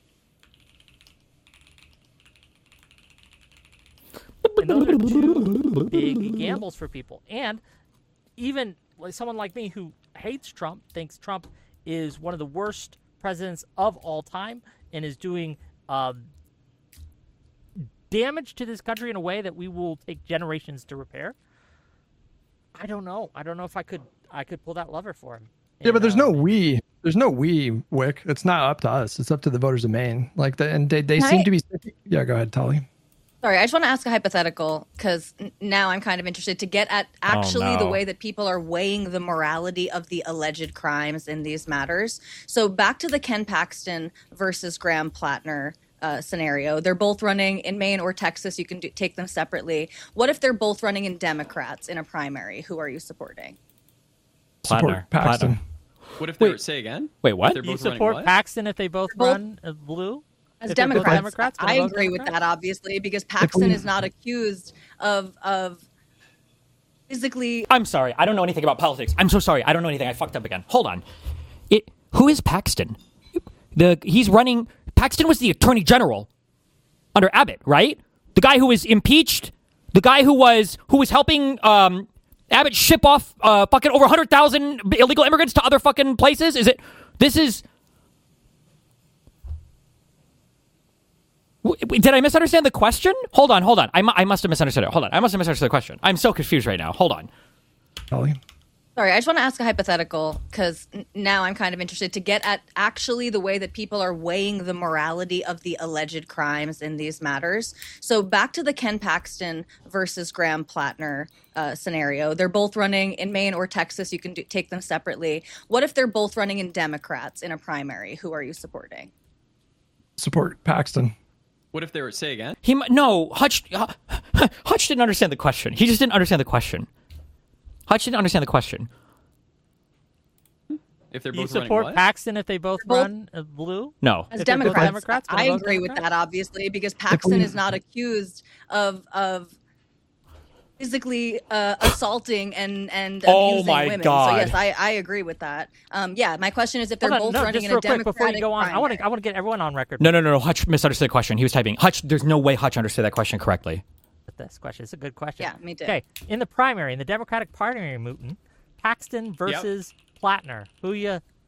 And those are two big gambles for people. And even like someone like me who hates Trump, thinks Trump is one of the worst presidents of all time and is doing um, damage to this country in a way that we will take generations to repair. I don't know. I don't know if I could I could pull that lever for him. Yeah, but And, there's uh, no we. There's no we, Wick. It's not up to us. It's up to the voters of Maine. Like, the, and they, they Can seem I- to be. Yeah, go ahead, Tolly. Sorry, I just want to ask a hypothetical because now I'm kind of interested to get at actually the no. way that people are weighing the morality of the alleged crimes in these matters. So back to the Ken Paxton versus Graham Plattner uh, scenario. They're both running in Maine or Texas. You can do, take them separately. What if they're both running in Democrats in a primary? Who are you supporting? Support Plattner. Paxton. Plattner. What if they Wait. were, say again? Wait, what? If they're You both running support what? Paxton if they both Both- run uh, blue? As If they're both Democrats, Democrats, I gonna vote agree with Democrat? that, obviously, because Paxton is not accused of of physically. I'm sorry. I don't know anything about politics. I'm so sorry. I don't know anything. I fucked up again. Hold on. It. Who is Paxton? The he's running. Paxton was the Attorney General under Abbott, right? The guy who was impeached. The guy who was who was helping um, Abbott ship off uh, fucking over one hundred thousand illegal immigrants to other fucking places. Is it? This is. W- Did I misunderstand the question? Hold on, hold on. I, mu- I must have misunderstood it. Hold on. I must have misunderstood the question. I'm so confused right now. Hold on. Tolly. Sorry, I just want to ask a hypothetical because now I'm kind of interested to get at actually the way that people are weighing the morality of the alleged crimes in these matters. So back to the Ken Paxton versus Graham Plattner uh, scenario. They're both running in Maine or Texas. You can do, take them separately. What if they're both running in Democrats in a primary? Who are you supporting? Support Paxton. What if they were, say again? He mu- no Hutch. Uh, Hutch didn't understand the question. He just didn't understand the question. Hutch didn't understand the question. If they're You both running support what? Paxton if they both Both- run uh, blue? No. As If they're both Democrats, Democrats, gonna I vote agree with Democrat? that, obviously, because Paxton we- is not accused of of physically uh, assaulting and and Oh abusing my women. God. So yes, I, I agree with that. Um, yeah, my question is if they're Hold on, both no, running just in real a quick Democratic before you go on, I want primary. to I want to get everyone on record No, no, no, no. Hutch misunderstood the question. He was typing. Hutch, there's no way Hutch understood that question correctly. with this question. It's a good question. Yeah, me too. Okay, in the primary, in the Democratic primary, Mooten, Paxton versus Plattner. Who you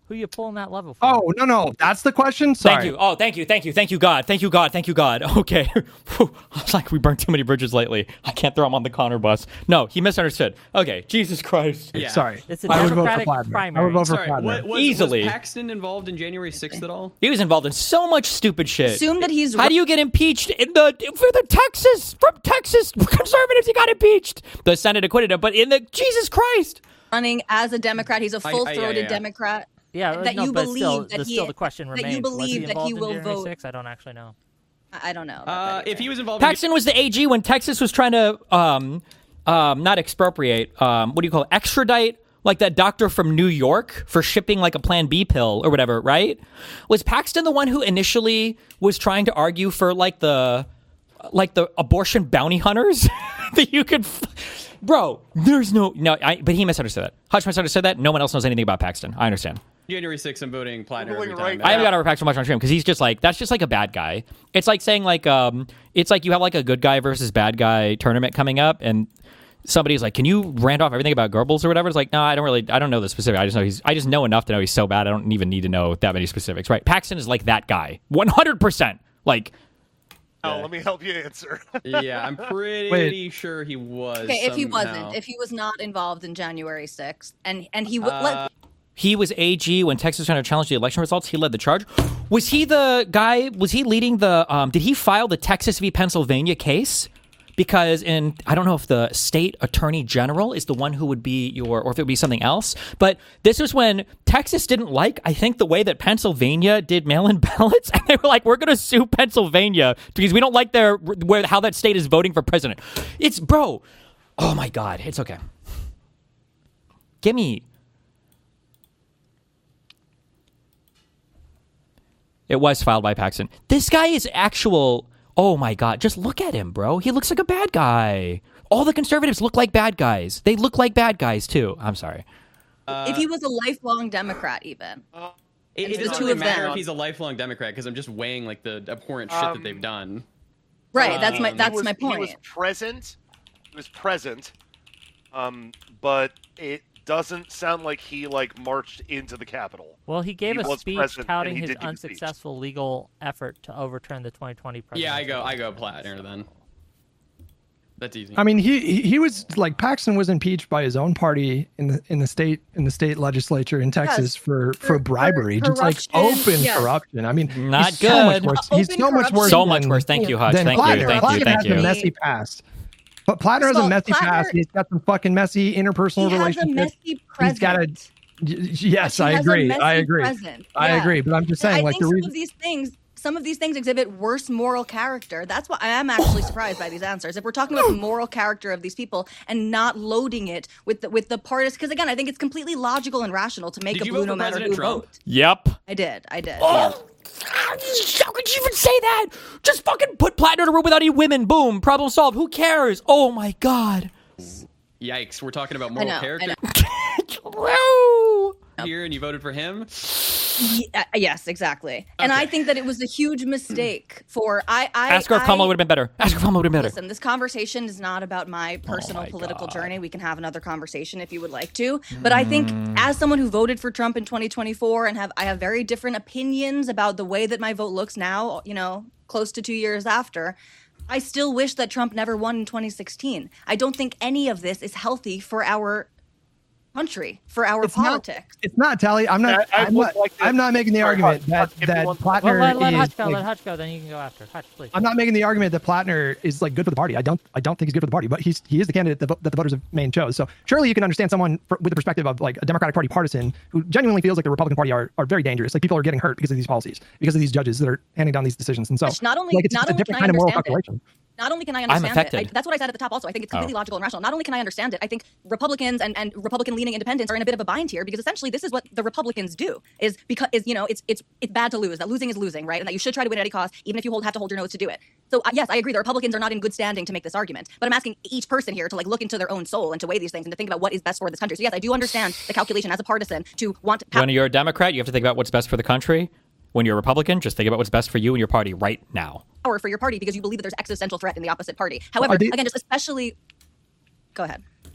Who you pulling that level for? Oh no, no, that's the question. Sorry. Thank you. Oh, thank you, thank you, thank you, God, thank you, God, thank you, God. Okay, Whew. I was like, we burned too many bridges lately. I can't throw him on the Connor bus. No, he misunderstood. Okay, Jesus Christ. Yeah. Sorry. It's a I would vote for Democratic Plattner. I would primary. vote for Sorry, Plattner. what, was, Easily. was Paxton involved in January sixth at all? He was involved in so much stupid shit. Assume that he's How do you get impeached in the for the Texas from Texas conservatives? He got impeached. The Senate acquitted him, but in the Jesus Christ. running as a Democrat. He's a I- I- full-throated yeah, yeah. Democrat. Yeah, that no, you but believe still, that the, he still the question that remains. you was believe he that involved he in will January vote. sixth? I don't actually know. I I don't know. about Uh, that if either. he was involved, in Paxton was the A G when Texas was trying to um um not expropriate um what do you call it extradite like that doctor from New York for shipping like a Plan B pill or whatever, right? Was Paxton the one who initially was trying to argue for like the like the abortion bounty hunters that you could f- bro there's no no I, but he misunderstood that. Hutch misunderstood that. No one else knows anything about Paxton. I understand. January sixth, I'm voting Plattner Googling every right time. I haven't now. got to Paxton much on stream because he's just like that's just like a bad guy. It's like saying like um it's like you have like a good guy versus bad guy tournament coming up and somebody's like, can you rant off everything about Goebbels or whatever? It's like, no, I don't really, I don't know the specific. I just know he's, I just know enough to know he's so bad. I don't even need to know that many specifics, right? Paxton is like that guy, one hundred percent. Like, Oh, let me help you answer. Yeah, I'm pretty Wait. sure he was. Okay, if he somehow. wasn't, if he was not involved in January sixth, and and he would Uh, let he was A G when Texas was trying to challenge the election results. He led the charge. Was he the guy? Was he leading the? Um, did he file the Texas v Pennsylvania case? Because in I don't know if the state attorney general is the one who would be your, or if it would be something else. But this was when Texas didn't like, I think, the way that Pennsylvania did mail-in ballots, and they were like, "We're going to sue Pennsylvania because we don't like their where how that state is voting for president." It's bro. Oh my God, it's okay. Give me. It was filed by Paxton. This guy is actual. Oh my God, just look at him, bro. He looks like a bad guy. All the conservatives look like bad guys. They look like bad guys too. I'm sorry. if he was a lifelong Democrat, even. It, And it the doesn't two really of matter them. if he's a lifelong Democrat because I'm just weighing like the abhorrent shit that they've done. Right. That's my Um, that's he was, my point. He was present. He was present. Um, but it doesn't sound like he like marched into the Capitol. Well, he gave He a was speech president, touting and he his did give a speech. unsuccessful legal effort to overturn the twenty twenty presidential. Yeah, I go, I go Plattner then. That's easy. I mean, he he he was like Paxton was impeached by his own party in the in the state in the state legislature in Texas Yes, for, for for- bribery, for just like corruption, open yes. corruption. I mean, Not he's so much good. worse. He's Open so much corruption. worse. So much than- worse. Thank you, Hutch. than Thank you. Plattner. Thank Plattner you. Thank has you. a messy past. But Plattner has Well, a messy Plattner- past. He's got some fucking messy interpersonal he has a relationships. messy He's got a present. y- yes, He I has a agree. messy I agree. present. I Yeah. agree. But I'm just saying, I like think the some reason. of these things, some of these things exhibit worse moral character. That's why I am actually surprised by these answers. If we're talking about the moral character of these people and not loading it with the with the partisan, because again, I think it's completely logical and rational to make Did a you blue vote no for matter President who Trump? vote. Yep. I did. I did. Oh, how could you even say that? Just fucking put Plattner in a room without any women. Boom. Problem solved. Who cares? Oh my God. Yikes, we're talking about I moral know. I character know. Woo. here, and you voted for him. Yeah, yes, exactly. And I Okay. think that it was a huge mistake for I. I Ask her if I, Kamala would have been better. Ask her if Kamala would have been better. Listen, this conversation is not about my personal my political God. journey. We can have another conversation if you would like to. But I think as someone who voted for Trump in twenty twenty-four and have I have very different opinions about the way that my vote looks now, you know, close to two years after, I still wish that Trump never won in twenty sixteen. I don't think any of this is healthy for our country, for our It's not- politics. It's not Tally. I'm not. I- I I'm would not, like to- I'm not making the Sorry, argument Hutch, that Hutch, if that you want- Well, Plattner let, let is. Hutch go. like- Let Hutch go. Then you can go after Hutch, please. I'm not making the argument that Plattner is like good for the party. I don't. I don't think he's good for the party, but he's he is the candidate that, vo- that the voters have main chose. So surely you can understand someone for, with the perspective of like a Democratic Party partisan who genuinely feels like the Republican Party are, are very dangerous. Like people are getting hurt because of these policies, because of these judges that are handing down these decisions. And so Hutch, not only- like it's not just a only different can I kind of moral understand it, calculation. Not only can I I'm understand it, I, affected. that's what I said at the top also. I think it's completely Oh. logical and rational. Not only can I understand it, I think Republicans and, and Republican-leaning independents are in a bit of a bind here because essentially this is what the Republicans do. Is because is you know it's it's it's bad to lose. That losing is losing, right? And that you should try to win at any cost, even if you hold, have to hold your nose to do it. So uh, yes, I agree. The Republicans are not in good standing to make this argument. But I'm asking each person here to like look into their own soul and to weigh these things and to think about what is best for this country. So yes, I do understand the calculation as a partisan to want When you're a Democrat, you have to think about what's best for the country. When you're a Republican, just think about what's best for you and your party right now. power for your party because you believe that there's existential threat in the opposite party. However, I think- again, just especially. Go ahead.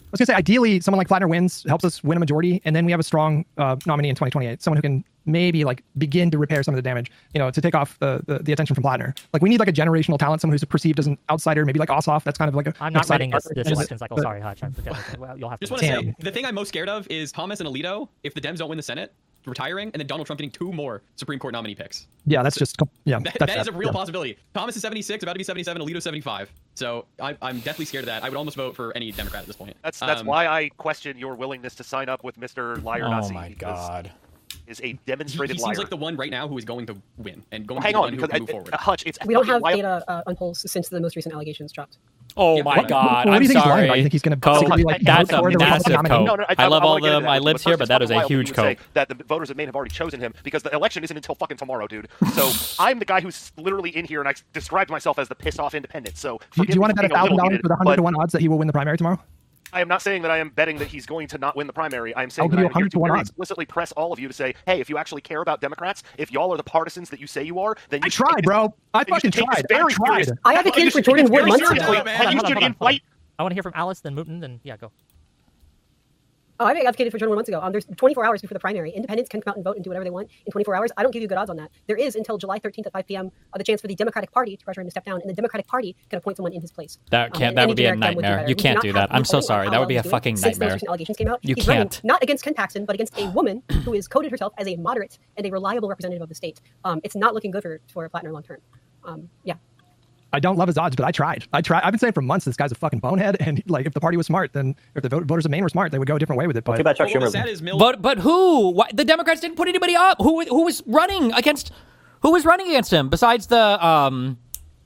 was gonna say, ideally, someone like Plattner wins, helps us win a majority, and then we have a strong uh, nominee in twenty twenty-eight, someone who can maybe like begin to repair some of the damage, you know, to take off the, the, the attention from Plattner. Like we need like a generational talent, someone who's perceived as an outsider, maybe like Ossoff. That's kind of like a. I'm not running this, exciting this arc. election cycle. But- Sorry, Hutch. I'm forgetting. Well, you'll have to. Just want to say, Damn. the thing I'm most scared of is Thomas and Alito, if the Dems don't win the Senate, retiring, and then Donald Trump getting two more Supreme Court nominee picks. Yeah, that's just yeah. That, that's that is a real yeah. possibility. Thomas is seventy-six, about to be seventy-seven, Alito seventy-five. So I, I'm definitely scared of that. I would almost vote for any Democrat at this point. That's that's Um, why I question your willingness to sign up with Mister Liar Oh Nazi. my because god. Is a He, demonstrated he liar. seems like the one right now who is going to win and going Hang to be on, the because one who I, can move forward. uh, Hutch, it's We don't fucking have wild. data uh, on polls since the most recent allegations dropped. Oh Yeah, my what- god. what do I'm you think he's lying about? sorry. You think he's gonna Cope, basically, like, that's vote a for the Republican massive nominee? cope. No, no, I, love I all wanna get into the that, my but lives first here, but it's that is fucking a wild that you huge would say cope. that the voters of Maine have already chosen him because the election isn't until fucking tomorrow, dude. So I'm the guy who's literally in here, and I described myself as the pissed off independent. So Do you, do forgive you me want to for bet a being thousand little dollars heated, with a hundred but to one odds that he will win the primary tomorrow? I am not saying that I am betting that he's going to not win the primary. I am saying I'll that give you I am here one hundred to to one very odds. explicitly press all of you to say, hey, if you actually care about Democrats, if y'all are the partisans that you say you are, then you I should take tried, this- bro. I then you fucking should take this tried. I very tried. serious- I you advocated for should take Jordan this Wood very months ago. seriously, Hold on, and hold you on, should hold on, hold on. invite. I want to hear from Alice, then Mooten, then yeah, go. Oh, I advocated for Jordan Wood months ago. Um, there's twenty-four hours before the primary. Independents can come out and vote and do whatever they want in twenty-four hours. I don't give you good odds on that. There is until July thirteenth at five p.m. Uh, the chance for the Democratic Party to pressure him to step down, and the Democratic Party can appoint someone in his place. That Um, can't. and That any would be a generic Dem would do nightmare. better. You We do can't not do have that. I'm so polling on sorry. how That would well be a he's doing fucking since those nightmare. recent allegations came out. You He's running can't. not against Ken Paxton, but against a woman who is coded herself as a moderate and a reliable representative of the state. Um, it's not looking good for for Plattner long term. Um, yeah. I don't love his odds, but I tried. I tried. I've been saying for months this guy's a fucking bonehead, and like if the party was smart, then if the vote- voters of Maine were smart, they would go a different way with it. But Too bad Chuck Well, Schumer. what's sad is Mill. But but who? Why, the Democrats didn't put anybody up. Who who was running against? Who was running against him besides the um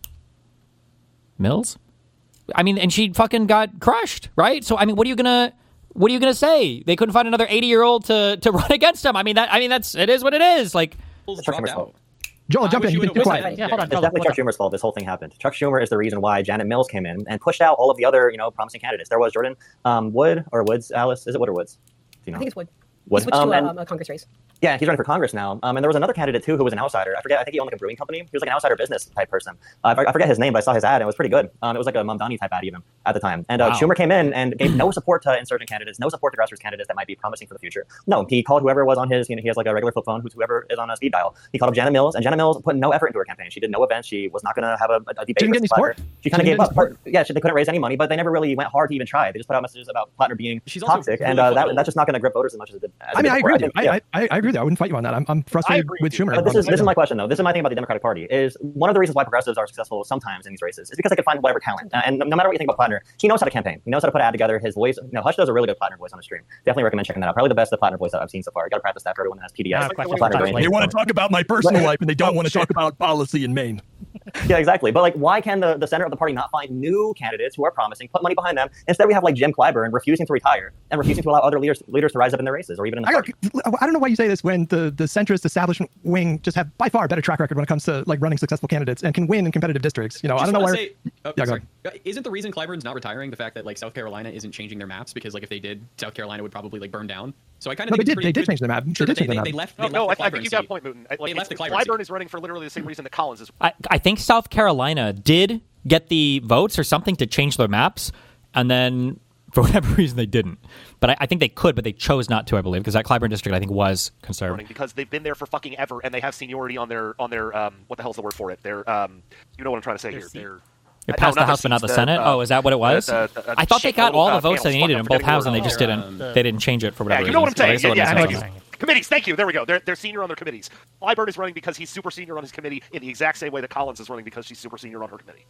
Mills? I mean, and she fucking got crushed, right? So I mean, what are you gonna what are you gonna say? They couldn't find another eighty year old to to run against him. I mean that I mean that's it is what it is. Like Mills Chuck dropped Schumer's out. fault. Joel, I jump wish in. you You can would've be went quiet. ahead. Yeah, hold on. It's Joel, definitely what's Chuck Schumer's fault. This whole thing happened. Chuck Schumer is the reason why Janet Mills came in and pushed out all of the other, you know, promising candidates. There was Jordan um, Wood or Woods. Alice, is it Wood or Woods? Do you know? I think it's Wood. Wood. He switched Um, to a, and- um, a Congress race. Yeah, he's running for Congress now. Um, and there was another candidate too who was an outsider. I forget. I think he owned like a brewing company. He was like an outsider business type person. Uh, I forget his name, but I saw his ad and it was pretty good. Um, it was like a Mamdani type ad even at the time. And uh, Wow. Schumer came in and gave no support to insurgent candidates, no support to grassroots candidates that might be promising for the future. No, he called whoever was on his. You know, he has like a regular flip phone. Who's whoever is on a speed dial. He called up Janet Mills, and Janet Mills put no effort into her campaign. She did no events. She was not going to have a, a debate. She didn't get any versus Plattner. support. She kind of She gave didn't up. get support. Yeah, she, they couldn't raise any money, but they never really went hard to even try. They just put out messages about Plattner being She's also toxic, really and uh, that, fucking that's just not going to grip voters as much as it did. As I it mean, did I before. agree with you. think- yeah. I, I, I agree with you. I wouldn't fight you on that. I'm, I'm frustrated agree with with you. Schumer. But this about is this is the- my question though. This is my thing about the Democratic Party. Is one of the reasons why progressives are successful sometimes in these races is because they can find whatever talent. And no matter what you think about Plattner, he knows how to campaign. He knows how to put an ad together. His voice, you know, Hush does a really good Plattner voice on the stream. Definitely recommend checking that out. Probably the best Plattner voice that I've seen so far. You got to practice that for everyone that has P D S. I have a question Plattner for doing Hush. it. They want to talk about my personal life, and they don't want to talk about policy in Maine. Yeah, exactly. But like, why can the, the center of the party not find new candidates who are promising, put money behind them? Instead, we have like Jim Clyburn refusing to retire and refusing to allow other leaders leaders to rise up in their races or even in the I, party. got, I don't know why you say this when the, the centrist establishment wing just have by far a better track record when it comes to like running successful candidates and can win in competitive districts. You know, I Just don't know wanna where. say- oh, Yeah, go sorry. Uh, Isn't the reason Clyburn's not retiring the fact that like South Carolina isn't changing their maps because like if they did, South Carolina would probably like burn down. So I kind of No, they think it's did. pretty They did good- change their map. They Sure, did they, change their they, map. they left. No, they no, I, left the I think you Clyburn got a seat. point, Mooten. Like, left the it's- Clyburn Clyburn seat. is running for literally the same reason that Collins is. I I think South Carolina did get the votes or something to change their maps, and then for whatever reason they didn't. But I, I think they could, but they chose not to. I believe because that Clyburn district I think was conservative. Because they've been there for fucking ever, and they have seniority on their on their um what the hell's the word for it? Their um you know what I'm trying to say Their here. seat. Their It uh, passed no, the House, but not seats, the Senate. uh, oh, is that what it was? the- the- the I thought they shit, got all uh, the votes panels. they Fuck, needed I'm in both forgetting the houses, and word. they just Oh, didn't. um, they didn't change it for Yeah, whatever you know what I'm reason. saying. So Yeah, they yeah, still thank didn't you. change it. Committees, thank you. There we go. They're, they're senior on their committees. Clyburn is running because he's super senior on his committee in the exact same way that Collins is running because she's super senior on her committee.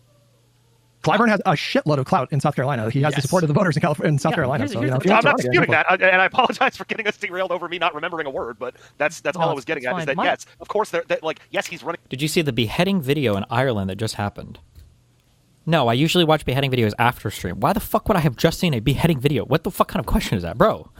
Clyburn has a shitload of clout in South Carolina. He has the Yes. support of the voters in, California, in South Yeah, Carolina. here's- So, here's you know, the if thing. he I'm wants not to run again, disputing go for it. that, and I apologize for getting us derailed over me not remembering a word, but that's that's No, all I was it's- getting it's at. fine. Is that My- yes, of course, they're, they're like yes, he's running. Did you see the beheading video in Ireland that just happened? No, I usually watch beheading videos after stream. Why the fuck would I have just seen a beheading video? What the fuck kind of question is that, bro?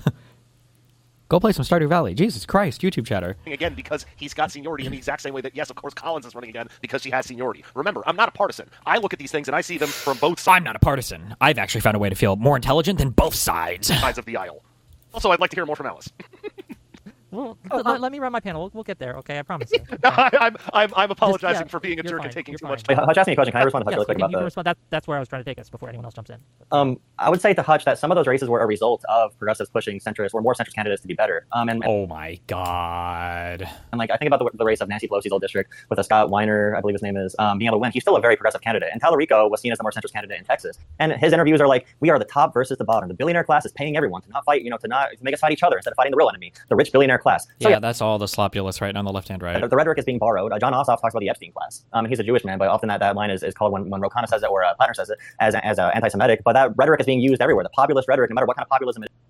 Go play some Stardew Valley. Jesus Christ, YouTube chatter. Again because he's got seniority in the exact same way that yes, of course, Collins is running again because she has seniority. Remember, I'm not a partisan. I look at these things and I see them from both I'm not a partisan. I've actually found a way to feel more intelligent than both sides. sides of the aisle. Also, I'd like to hear more from Alice. Well, Oh, let, um, let me run my panel. We'll, we'll get there. Okay, I promise you. No, I, I'm I'm I'm apologizing yeah, for being a you're jerk fine, and taking you're too fine. much Wait, time. Hutch asked me a question. Can I respond to Hutch Yes, really quick you can, about you can the? respond. That, that's where I was trying to take us before anyone else jumps in. Um, I would say to Hutch that some of those races were a result of progressives pushing centrist or more centrist candidates to be better. Um, and, Oh my god. and like I think about the, the race of Nancy Pelosi's old district with a Scott Weiner, I believe his name is, um, being able to win. He's still a very progressive candidate. And Tallarico was seen as the more centrist candidate in Texas. And his interviews are like, we are the top versus the bottom. The billionaire class is paying everyone to not fight, you know, to not to make us fight each other instead of fighting the real enemy, the rich billionaire class. So Yeah, yeah, that's all the slopulous right on the left hand right. the, the rhetoric is being borrowed. Uh, John Ossoff talks about the Epstein class. Um, he's a Jewish man, but often that, that line is, is called when, when Ro Khanna says it or uh, Plattner says it as, as uh, anti-Semitic. But that rhetoric is being used everywhere. The populist rhetoric, no matter what kind of populism it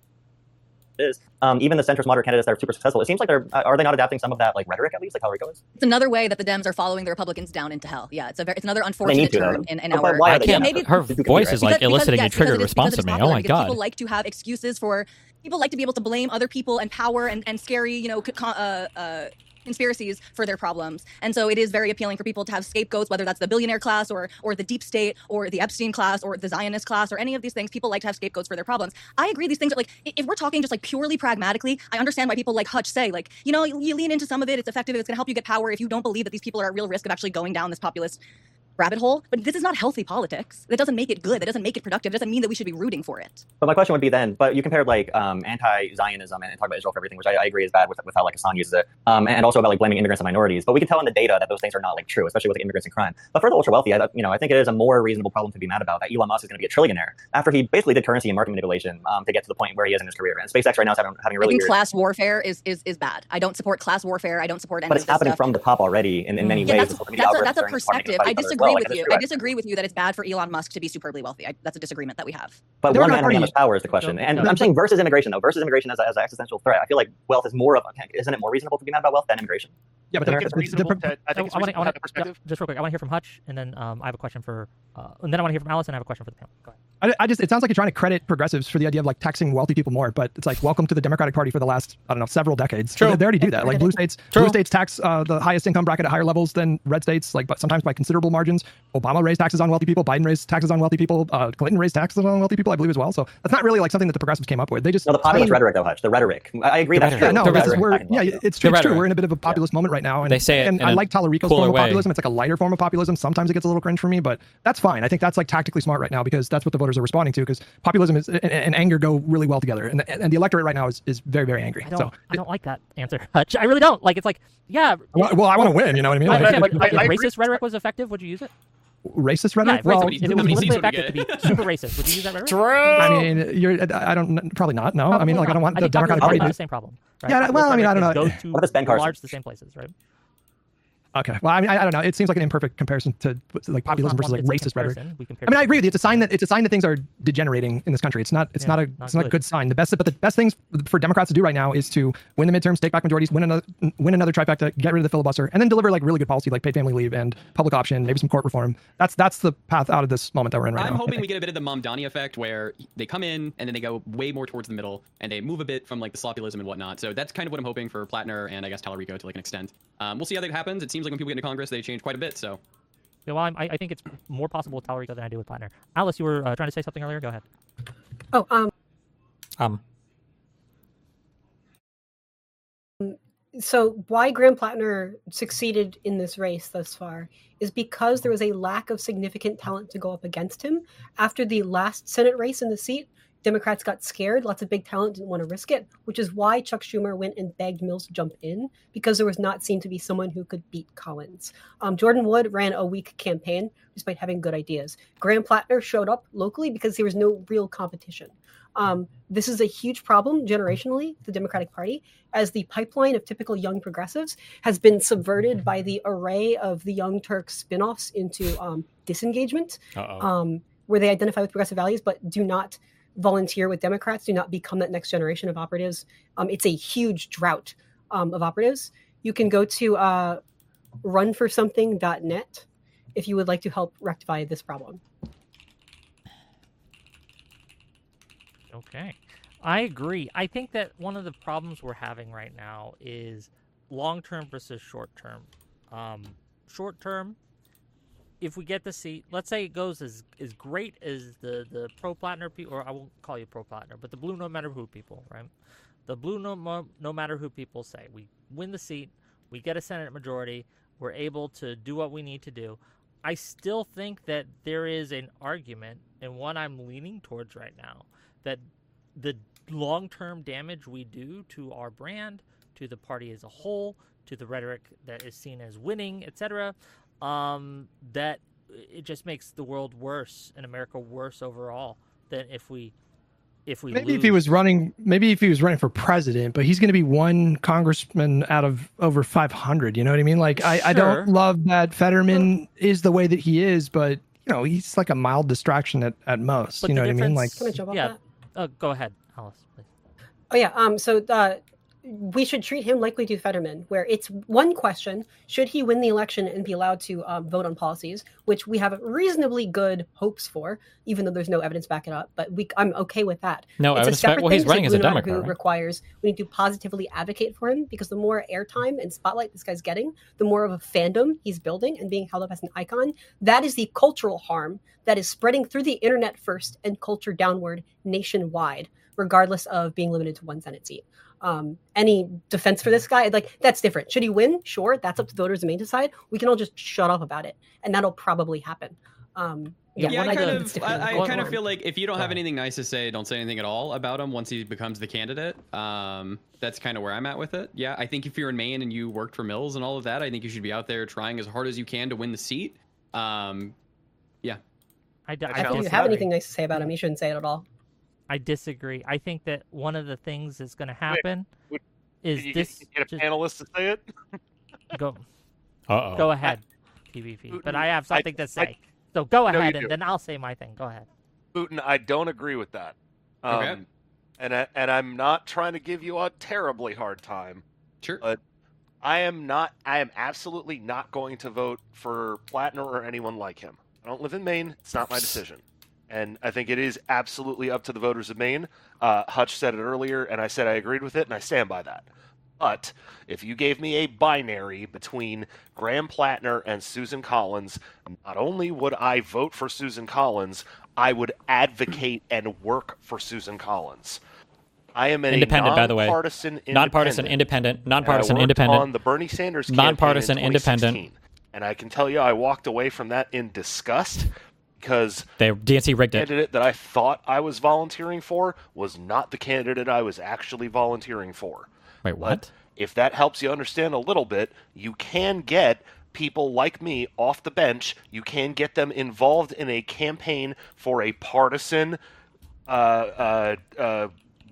is, um, even the centrist moderate candidates that are super successful, it seems like they're, uh, are they not adapting some of that like rhetoric at least, like Tallarico is? It's another way that the Dems are following the Republicans down into hell. Yeah, it's a very, it's another They need unfortunate to, turn though. in, in But our. why are I they can't. doing that? Maybe- Her voice is like Because- eliciting because- a triggered because it is- response because to it me. is Oh popular, my because god. People like to have excuses for. People like to be able to blame other people and power and, and scary, you know, co- uh, uh, conspiracies for their problems. And so it is very appealing for people to have scapegoats, whether that's the billionaire class or or the deep state or the Epstein class or the Zionist class or any of these things. People like to have scapegoats for their problems. I agree. These things are like, if we're talking just like purely pragmatically, I understand why people like Hutch say, like, you know, you, you lean into some of it. It's effective. It's going to help you get power if you don't believe that these people are at real risk of actually going down this populist rabbit hole. But this is not healthy politics. That doesn't make it good. That doesn't make it productive. It doesn't mean that we should be rooting for it. But my question would be then, but you compared like um, anti-Zionism and, and talk about Israel for everything, which I, I agree is bad with, with how like Hassan uses it, um, and also about like blaming immigrants and minorities. But we can tell in the data that those things are not like true, especially with immigrants and crime. But for the ultra wealthy, I, you know, I think it is a more reasonable problem to be mad about that Elon Musk is going to be a trillionaire after he basically did currency and market manipulation um, to get to the point where he is in his career. And SpaceX right now is having, having a I really think weird. class warfare is, is is bad. I don't support class warfare. I don't support any But of it's this happening stuff. from the top already in, in many Yeah, ways. that's, The social media that's, a, algorithms that's a are starting to perspective. fight I each other as disagree well. with Like, you. that's I true. disagree with you that it's bad for Elon Musk to be superbly wealthy. I, that's a disagreement that we have. But They're one not man having that already- much power is the question. And No. I'm saying versus immigration, though. Versus immigration as, a, as an existential threat. I feel like wealth is more of a, isn't it more reasonable to be mad about wealth than immigration? Yeah, but I think the, it's the, reasonable the, to, I think it's I wanna- reasonable to I wanna- have that perspective. yeah, just real quick, I want to hear from Hutch, and then um, I have a question for, uh, and then I want to hear from Alice, and I have a question for the panel. Go ahead. I, I just, it sounds like you're trying to credit progressives for the idea of like taxing wealthy people more, but it's like, welcome to the Democratic Party for the last, I don't know, several decades. True. They, they already do that. Like blue states, True. blue states tax uh, the highest income bracket at higher levels than red states, like, but sometimes by considerable margins. Obama raised taxes on wealthy people. Biden raised taxes on wealthy people. Uh, Clinton raised taxes on wealthy people, I believe, as well. So that's not really like something that the progressives came up with. They just No, the populist I mean, rhetoric, though, Hutch. The rhetoric. I I agree The that's rhetoric. true. Yeah, no, The because rhetoric. we're, Attacking yeah, wealth, it's, though. true, it's The true. rhetoric. We're in a bit of a populist moment right now. And, They say it and in I a like Tallarico's cooler form of way. populism. It's like a lighter form of populism. Sometimes it gets a little cringe for me, but that's fine. I think that's like tactically smart right now because that's what the voters are responding to because populism is, and, and anger go really well together. And, and the electorate right now is, is very, very angry. I don't, So, I don't like that answer, Hutch. I really don't. Like, it's like, yeah. well, well, I want to win. You know what I mean? I Like, understand, like, but like, I- I if agree. racist rhetoric was effective, would you use it? racist Yeah, rhetoric? if, well, racist, if it how was many politically seats would you effective to be super racist, would you use that rhetoric? True. I mean, you're. I don't. Probably not. No. I mean, like, I don't want the think Democratic populism Party has to. the same problem. Right? Yeah, well, I mean, I don't know. Go to What if it's Ben Carson? large the same places, right? Okay. Well, I mean, I, I don't know. It seems like an imperfect comparison to like populism versus like racist rhetoric. I mean, I agree with you. It's a sign that it's a sign that things are degenerating in this country. It's not. It's Yeah, not a. not It's not a good. good sign. The best, but the best things for Democrats to do right now is to win the midterms, take back majorities, win another, win another trifecta, get rid of the filibuster, and then deliver like really good policy like paid family leave and public option, maybe some court reform. That's that's the path out of this moment that we're in right I'm now. I hoping think. we get a bit of the Mamdani effect where they come in and then they go way more towards the middle and they move a bit from like the sloppyism and whatnot. So that's kind of what I'm hoping for Plattner and I guess Tallarico to like an extent. Um, we'll see how that happens. It seems like when people get into Congress, they change quite a bit. So Yeah, well, I'm, I, I think it's more possible with Tallarico than I do with Plattner. Alice, you were uh, trying to say something earlier. Go ahead. Oh, um, Um, so why Graham Plattner succeeded in this race thus far is because there was a lack of significant talent to go up against him. After the last Senate race in the seat, Democrats got scared. Lots of big talent didn't want to risk it, which is why Chuck Schumer went and begged Mills to jump in, because there was not seen to be someone who could beat Collins. Um, Jordan Wood ran a weak campaign despite having good ideas. Graham Plattner showed up locally because there was no real competition. Um, this is a huge problem generationally, the Democratic Party, as the pipeline of typical young progressives has been subverted by the array of the Young Turks spinoffs into um, disengagement, uh-oh. um, where they identify with progressive values but do not volunteer with Democrats, do not become that next generation of operatives. Um, it's a huge drought um, of operatives. You can go to uh, run for something dot net if you would like to help rectify this problem. Okay. I agree. I think that one of the problems we're having right now is long-term versus short-term. Um, short-term, if we get the seat, let's say it goes as, as great as the, the pro-Plattner people, or I won't call you pro-Plattner, but the blue no matter who people, right? the blue no, no matter who people say. We win the seat. We get a Senate majority. We're able to do what we need to do. I still think that there is an argument, and one I'm leaning towards right now, that the long-term damage we do to our brand, to the party as a whole, to the rhetoric that is seen as winning, et cetera, um, that it just makes the world worse and America worse overall than if we if we maybe lose. if he was running, maybe if he was running for president, but he's going to be one congressman out of over five hundred. You know what I mean? Like, I, I don't Sure. love that Fetterman is the way that he is, but you know, he's like a mild distraction at, at most. But you know the what I mean? Like, difference- Can I jump off yeah. that? Uh, go ahead, Alice, please. Oh yeah. Um. So uh, we should treat him like we do Fetterman, where it's one question: should he win the election and be allowed to um, vote on policies, which we have reasonably good hopes for, even though there's no evidence to back it up. But we, I'm okay with that. No it's evidence a back- separate well, he's thing to running as a Blue No Matter Democrat, Who right? requires we need to positively advocate for him, because the more airtime and spotlight this guy's getting, the more of a fandom he's building and being held up as an icon. That is the cultural harm that is spreading through the internet first and culture downward nationwide, regardless of being limited to one Senate seat. Um, any defense for this guy, like, that's different. Should he win? Sure, that's up to voters to make decide. We can all just shut up about it, and that'll probably happen. Um, yeah, Yeah, one I idea kind that's of, different I, than I kind of one. feel like if you don't Go have ahead. anything nice to say, don't say anything at all about him once he becomes the candidate. Um, that's kind of where I'm at with it. Yeah, I think if you're in Maine and you worked for Mills and all of that, I think you should be out there trying as hard as you can to win the seat. Um, yeah. I, d- I I think if you disagree. have anything nice to say about him, you shouldn't say it at all. I disagree. I think that one of the things that's going to happen would- is Did you this. get, get a just panelist to say it? go Uh-oh. go ahead, P V P. But I have I- something to I- say. So go I know you ahead, do. and then I'll say my thing. Go ahead. Putin, I don't agree with that. Um, Okay. And I, and I'm not trying to give you a terribly hard time. Sure. But I am not. I am absolutely not going to vote for Plattner or anyone like him. I don't live in Maine. It's not my decision. And I think it is absolutely up to the voters of Maine. Uh, Hutch said it earlier, and I said I agreed with it, and I stand by that. But if you gave me a binary between Graham Plattner and Susan Collins, not only would I vote for Susan Collins, I would advocate and work for Susan Collins. I am an Independent, by the way. nonpartisan Nonpartisan, independent. independent. Nonpartisan, And I worked independent. on the Bernie Sanders campaign Nonpartisan, in independent. twenty sixteen. And I can tell you I walked away from that in disgust because They D N C rigged the it. candidate that I thought I was volunteering for was not the candidate I was actually volunteering for. Wait, what? If that helps you understand a little bit, you can get people like me off the bench. You can get them involved in a campaign for a partisan uh, uh, uh,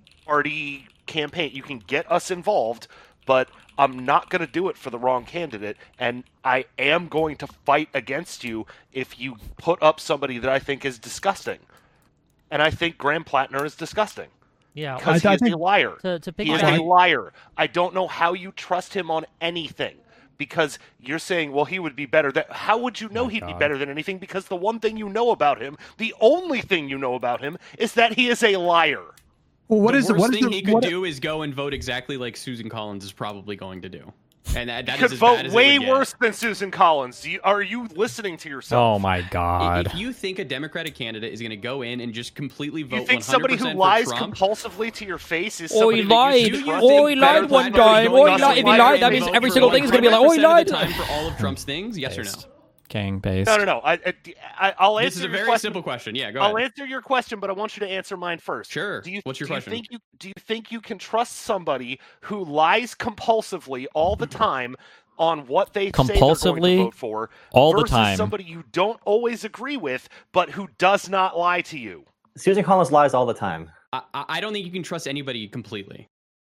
party campaign. You can get us involved, but I'm not going to do it for the wrong candidate, and I am going to fight against you if you put up somebody that I think is disgusting. And I think Graham Plattner is disgusting. Yeah. Because I- he I is think- a liar. To to He is piggyback. a liar. I don't know how you trust him on anything. Because you're saying, well, he would be better. That how would you know My he'd be God. better than anything? Because the one thing you know about him, the only thing you know about him, is that he is a liar. well, what the is worst what is thing the, he could what, do is go and vote exactly like Susan Collins is probably going to do, and that, that He is could as vote bad as it way would get. worse than Susan Collins. Do you, are you listening to yourself? Oh my I- God. If you think a Democratic candidate is going to go in and just completely vote You think one hundred somebody percent who lies for Trump, compulsively to your face is Oh, somebody he that lied. you Do should you trust? think Oh, he better lied one Plattner time. is Oh, going he to lied. If he vote lied, for that means Trump every for single thing is gonna be like, oh, he one hundred lied. percent of the time for all of Trump's things? Yes or no? Based. King based. No, no, no. I, I, I, I'll answer This is a your very question. simple question. Yeah, go I'll ahead. answer your question, but I want you to answer mine first. Sure. Do you, What's your do question? You think you, do you think you can trust somebody who lies compulsively all the time on what they say they're going Compulsively? to vote for All the versus time. somebody you don't always agree with, but who does not lie to you? Susan Collins lies all the time. I, I I don't think you can trust anybody completely.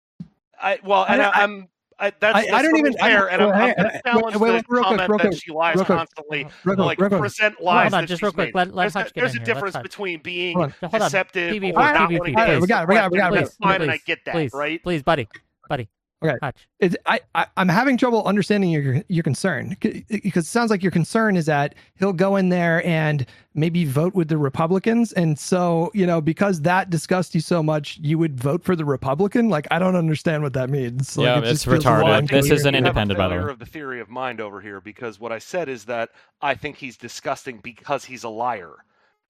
I well, and I- I, I'm. I, that's, I- that's I don't totally even- I fair, don't- and I'm, wait, I'm hey, going hey, to challenge wait, wait, the real quick, comment real that quick, she lies real quick. constantly, Real quick, like real quick. present lies Hold on, that just she's real quick. made. Let- let there's Hutch a, get there's in a here. Let difference Hutch. between being Hold on. Hold on. deceptive P V P, or not P V P, wanting All right, to we answer got it, we got it, we got it, questions. we got it. That's fine, and I Please, get that, please, right? Please, buddy, buddy. Okay. Hutch. It, I, I, I'm having trouble understanding your your concern C- because it sounds like your concern is that he'll go in there and maybe vote with the Republicans, and so you know because that disgusts you so much, you would vote for the Republican. Like I don't understand what that means. Like, Yeah, it it's just feels retarded. wrong. This is an You have a independent, by the failure way. of the theory of mind over here, because what I said is that I think he's disgusting because he's a liar.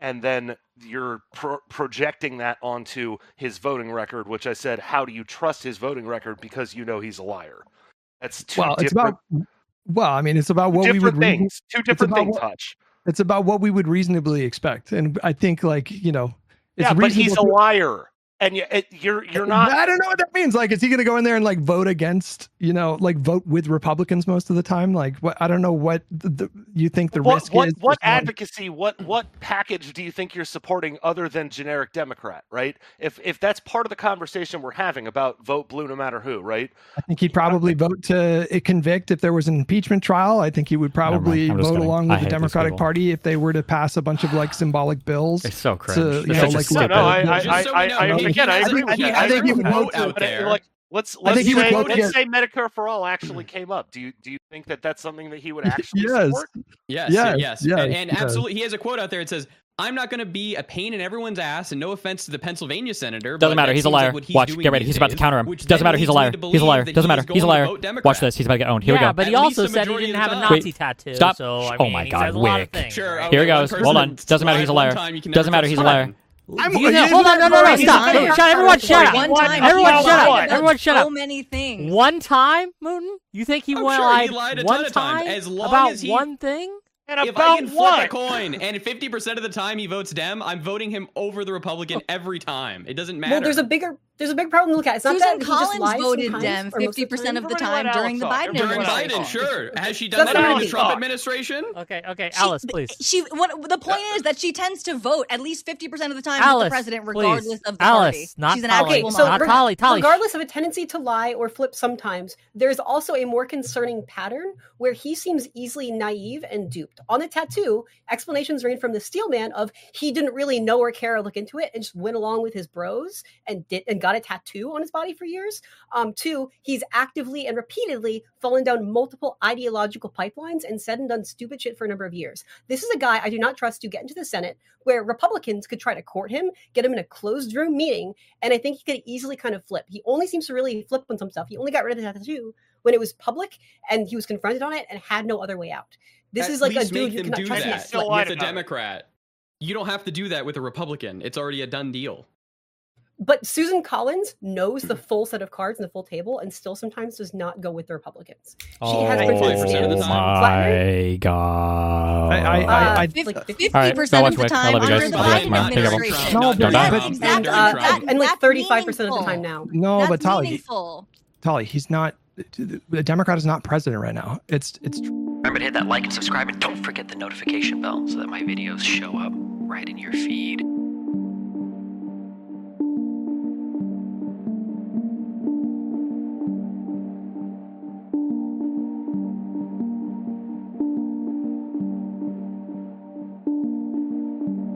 and then you're pro- projecting that onto his voting record, which I said, how do you trust his voting record because you know he's a liar? That's two well, it's different, about. Well, I mean, it's about what we would. different things. reason- Two different about things, what- Hutch. It's about what we would reasonably expect, and I think, like you know, it's Yeah, but he's a reasonable to- liar, and you, it, you're you're not. I don't know what that means. Like, is he going to go in there and like vote against? You know, like vote with Republicans most of the time? Like, what? I don't know what the, the, you think the What risk what is. what for someone- advocacy? What what package do you think you're supporting other than generic Democrat? Right? If if that's part of the conversation we're having about vote blue no matter who, right? I think he'd probably vote to uh, convict if there was an impeachment trial. I think he would probably I'm just vote kidding. along I with the hate these Democratic people. Party if they were to pass a bunch of like symbolic bills. It's so cringe. To, you It's know, such a like, stupid- No, I I Just I, so I, we know, I he again I has agree a- with he you. has I a agree with you. vote out But it- there. like, let's I let's think he would say vote let's yes. say Medicare for all actually came up. Do you do you think that that's something that he would actually Yes. support? Yes, Yes, yes, yes, and, and yes. absolutely. He has a quote out there. It says, "I'm not going to be a pain in everyone's ass." And no offense to the Pennsylvania senator, Doesn't but matter. that He's a seems like liar. what he's Watch. doing Get ready. these He's about to days, counter him. which Doesn't then matter. He's a leads me liar. to He's a believe liar. that Doesn't he matter. is He's a going to liar. vote Democrat. Watch this. He's about to get owned. Here yeah, we go. but he At also least the said he majority didn't of have the a time. Nazi tattoo. Stop. So I Oh mean, my he God, says a lot of Wick. things. Sure. right? okay, Here he one goes. person Hold on. Doesn't matter. lied He's a one liar. time, you can Doesn't never matter. He's a trust liar. him. I'm, You know, he's hold on, no, not no, no, right. stop. He's not Shut, everyone right. shut up. One One time, Everyone he shut up. lied about Everyone shut so up. many things. One time, Mooten? You think he I'm went sure he lied lied a ton one of times. time As long about as he- one thing? And If I about can flip what? a coin and fifty percent of the time he votes Dem, I'm voting him over the Republican every time. It doesn't matter. Well, there's a bigger there's a big problem to look at. It's not Susan that he just Collins lies voted sometimes, Dem or most fifty percent of the Everybody time let during the Alex talk. Biden during administration. Biden, sure. Has she So done that's that what during I the mean. Trump Talk. administration? Okay, okay, She- Alice, please. She what the point is that she tends to vote at least fifty percent of the time Alice, with the president, please. regardless of the Alice, party. not She's an Tolly. actual Okay, so Not reg- Tolly, Tolly. regardless of a tendency to lie or flip sometimes, there's also a more concerning pattern where he seems easily naive and duped. On the tattoo, explanations range from the steel man of he didn't really know or care or look into it and just went along with his bros and did and got a tattoo on his body for years. Um, two, he's actively and repeatedly fallen down multiple ideological pipelines and said and done stupid shit for a number of years. This is a guy I do not trust to get into the Senate where Republicans could try to court him, get him in a closed room meeting, and I think he could easily kind of flip. He only seems to really flip on some stuff. He only got rid of the tattoo when it was public and he was confronted on it and had no other way out. This At is like a least dude make you them cannot do trust. that Still Like, lied with a about it. Democrat. You don't have to do that with a Republican. It's already a done deal. But Susan Collins knows the full set of cards and the full table and still sometimes does not go with the Republicans. She has Oh President my Stanton. my God. I, I, I, I, Uh, Fifty Like, All right, percent go of watch the Wick. I time love you under guys. the I'll be back Biden tomorrow. Take care. administration. No, but That's I- exactly uh, that, and like that's thirty-five percent of the meaningful. time now. no, That's but Tolly, meaningful. Tolly, he's not. The Democrat is not president right now. It's it's. Remember to hit that like and subscribe, and don't forget the notification bell so that my videos show up right in your feed.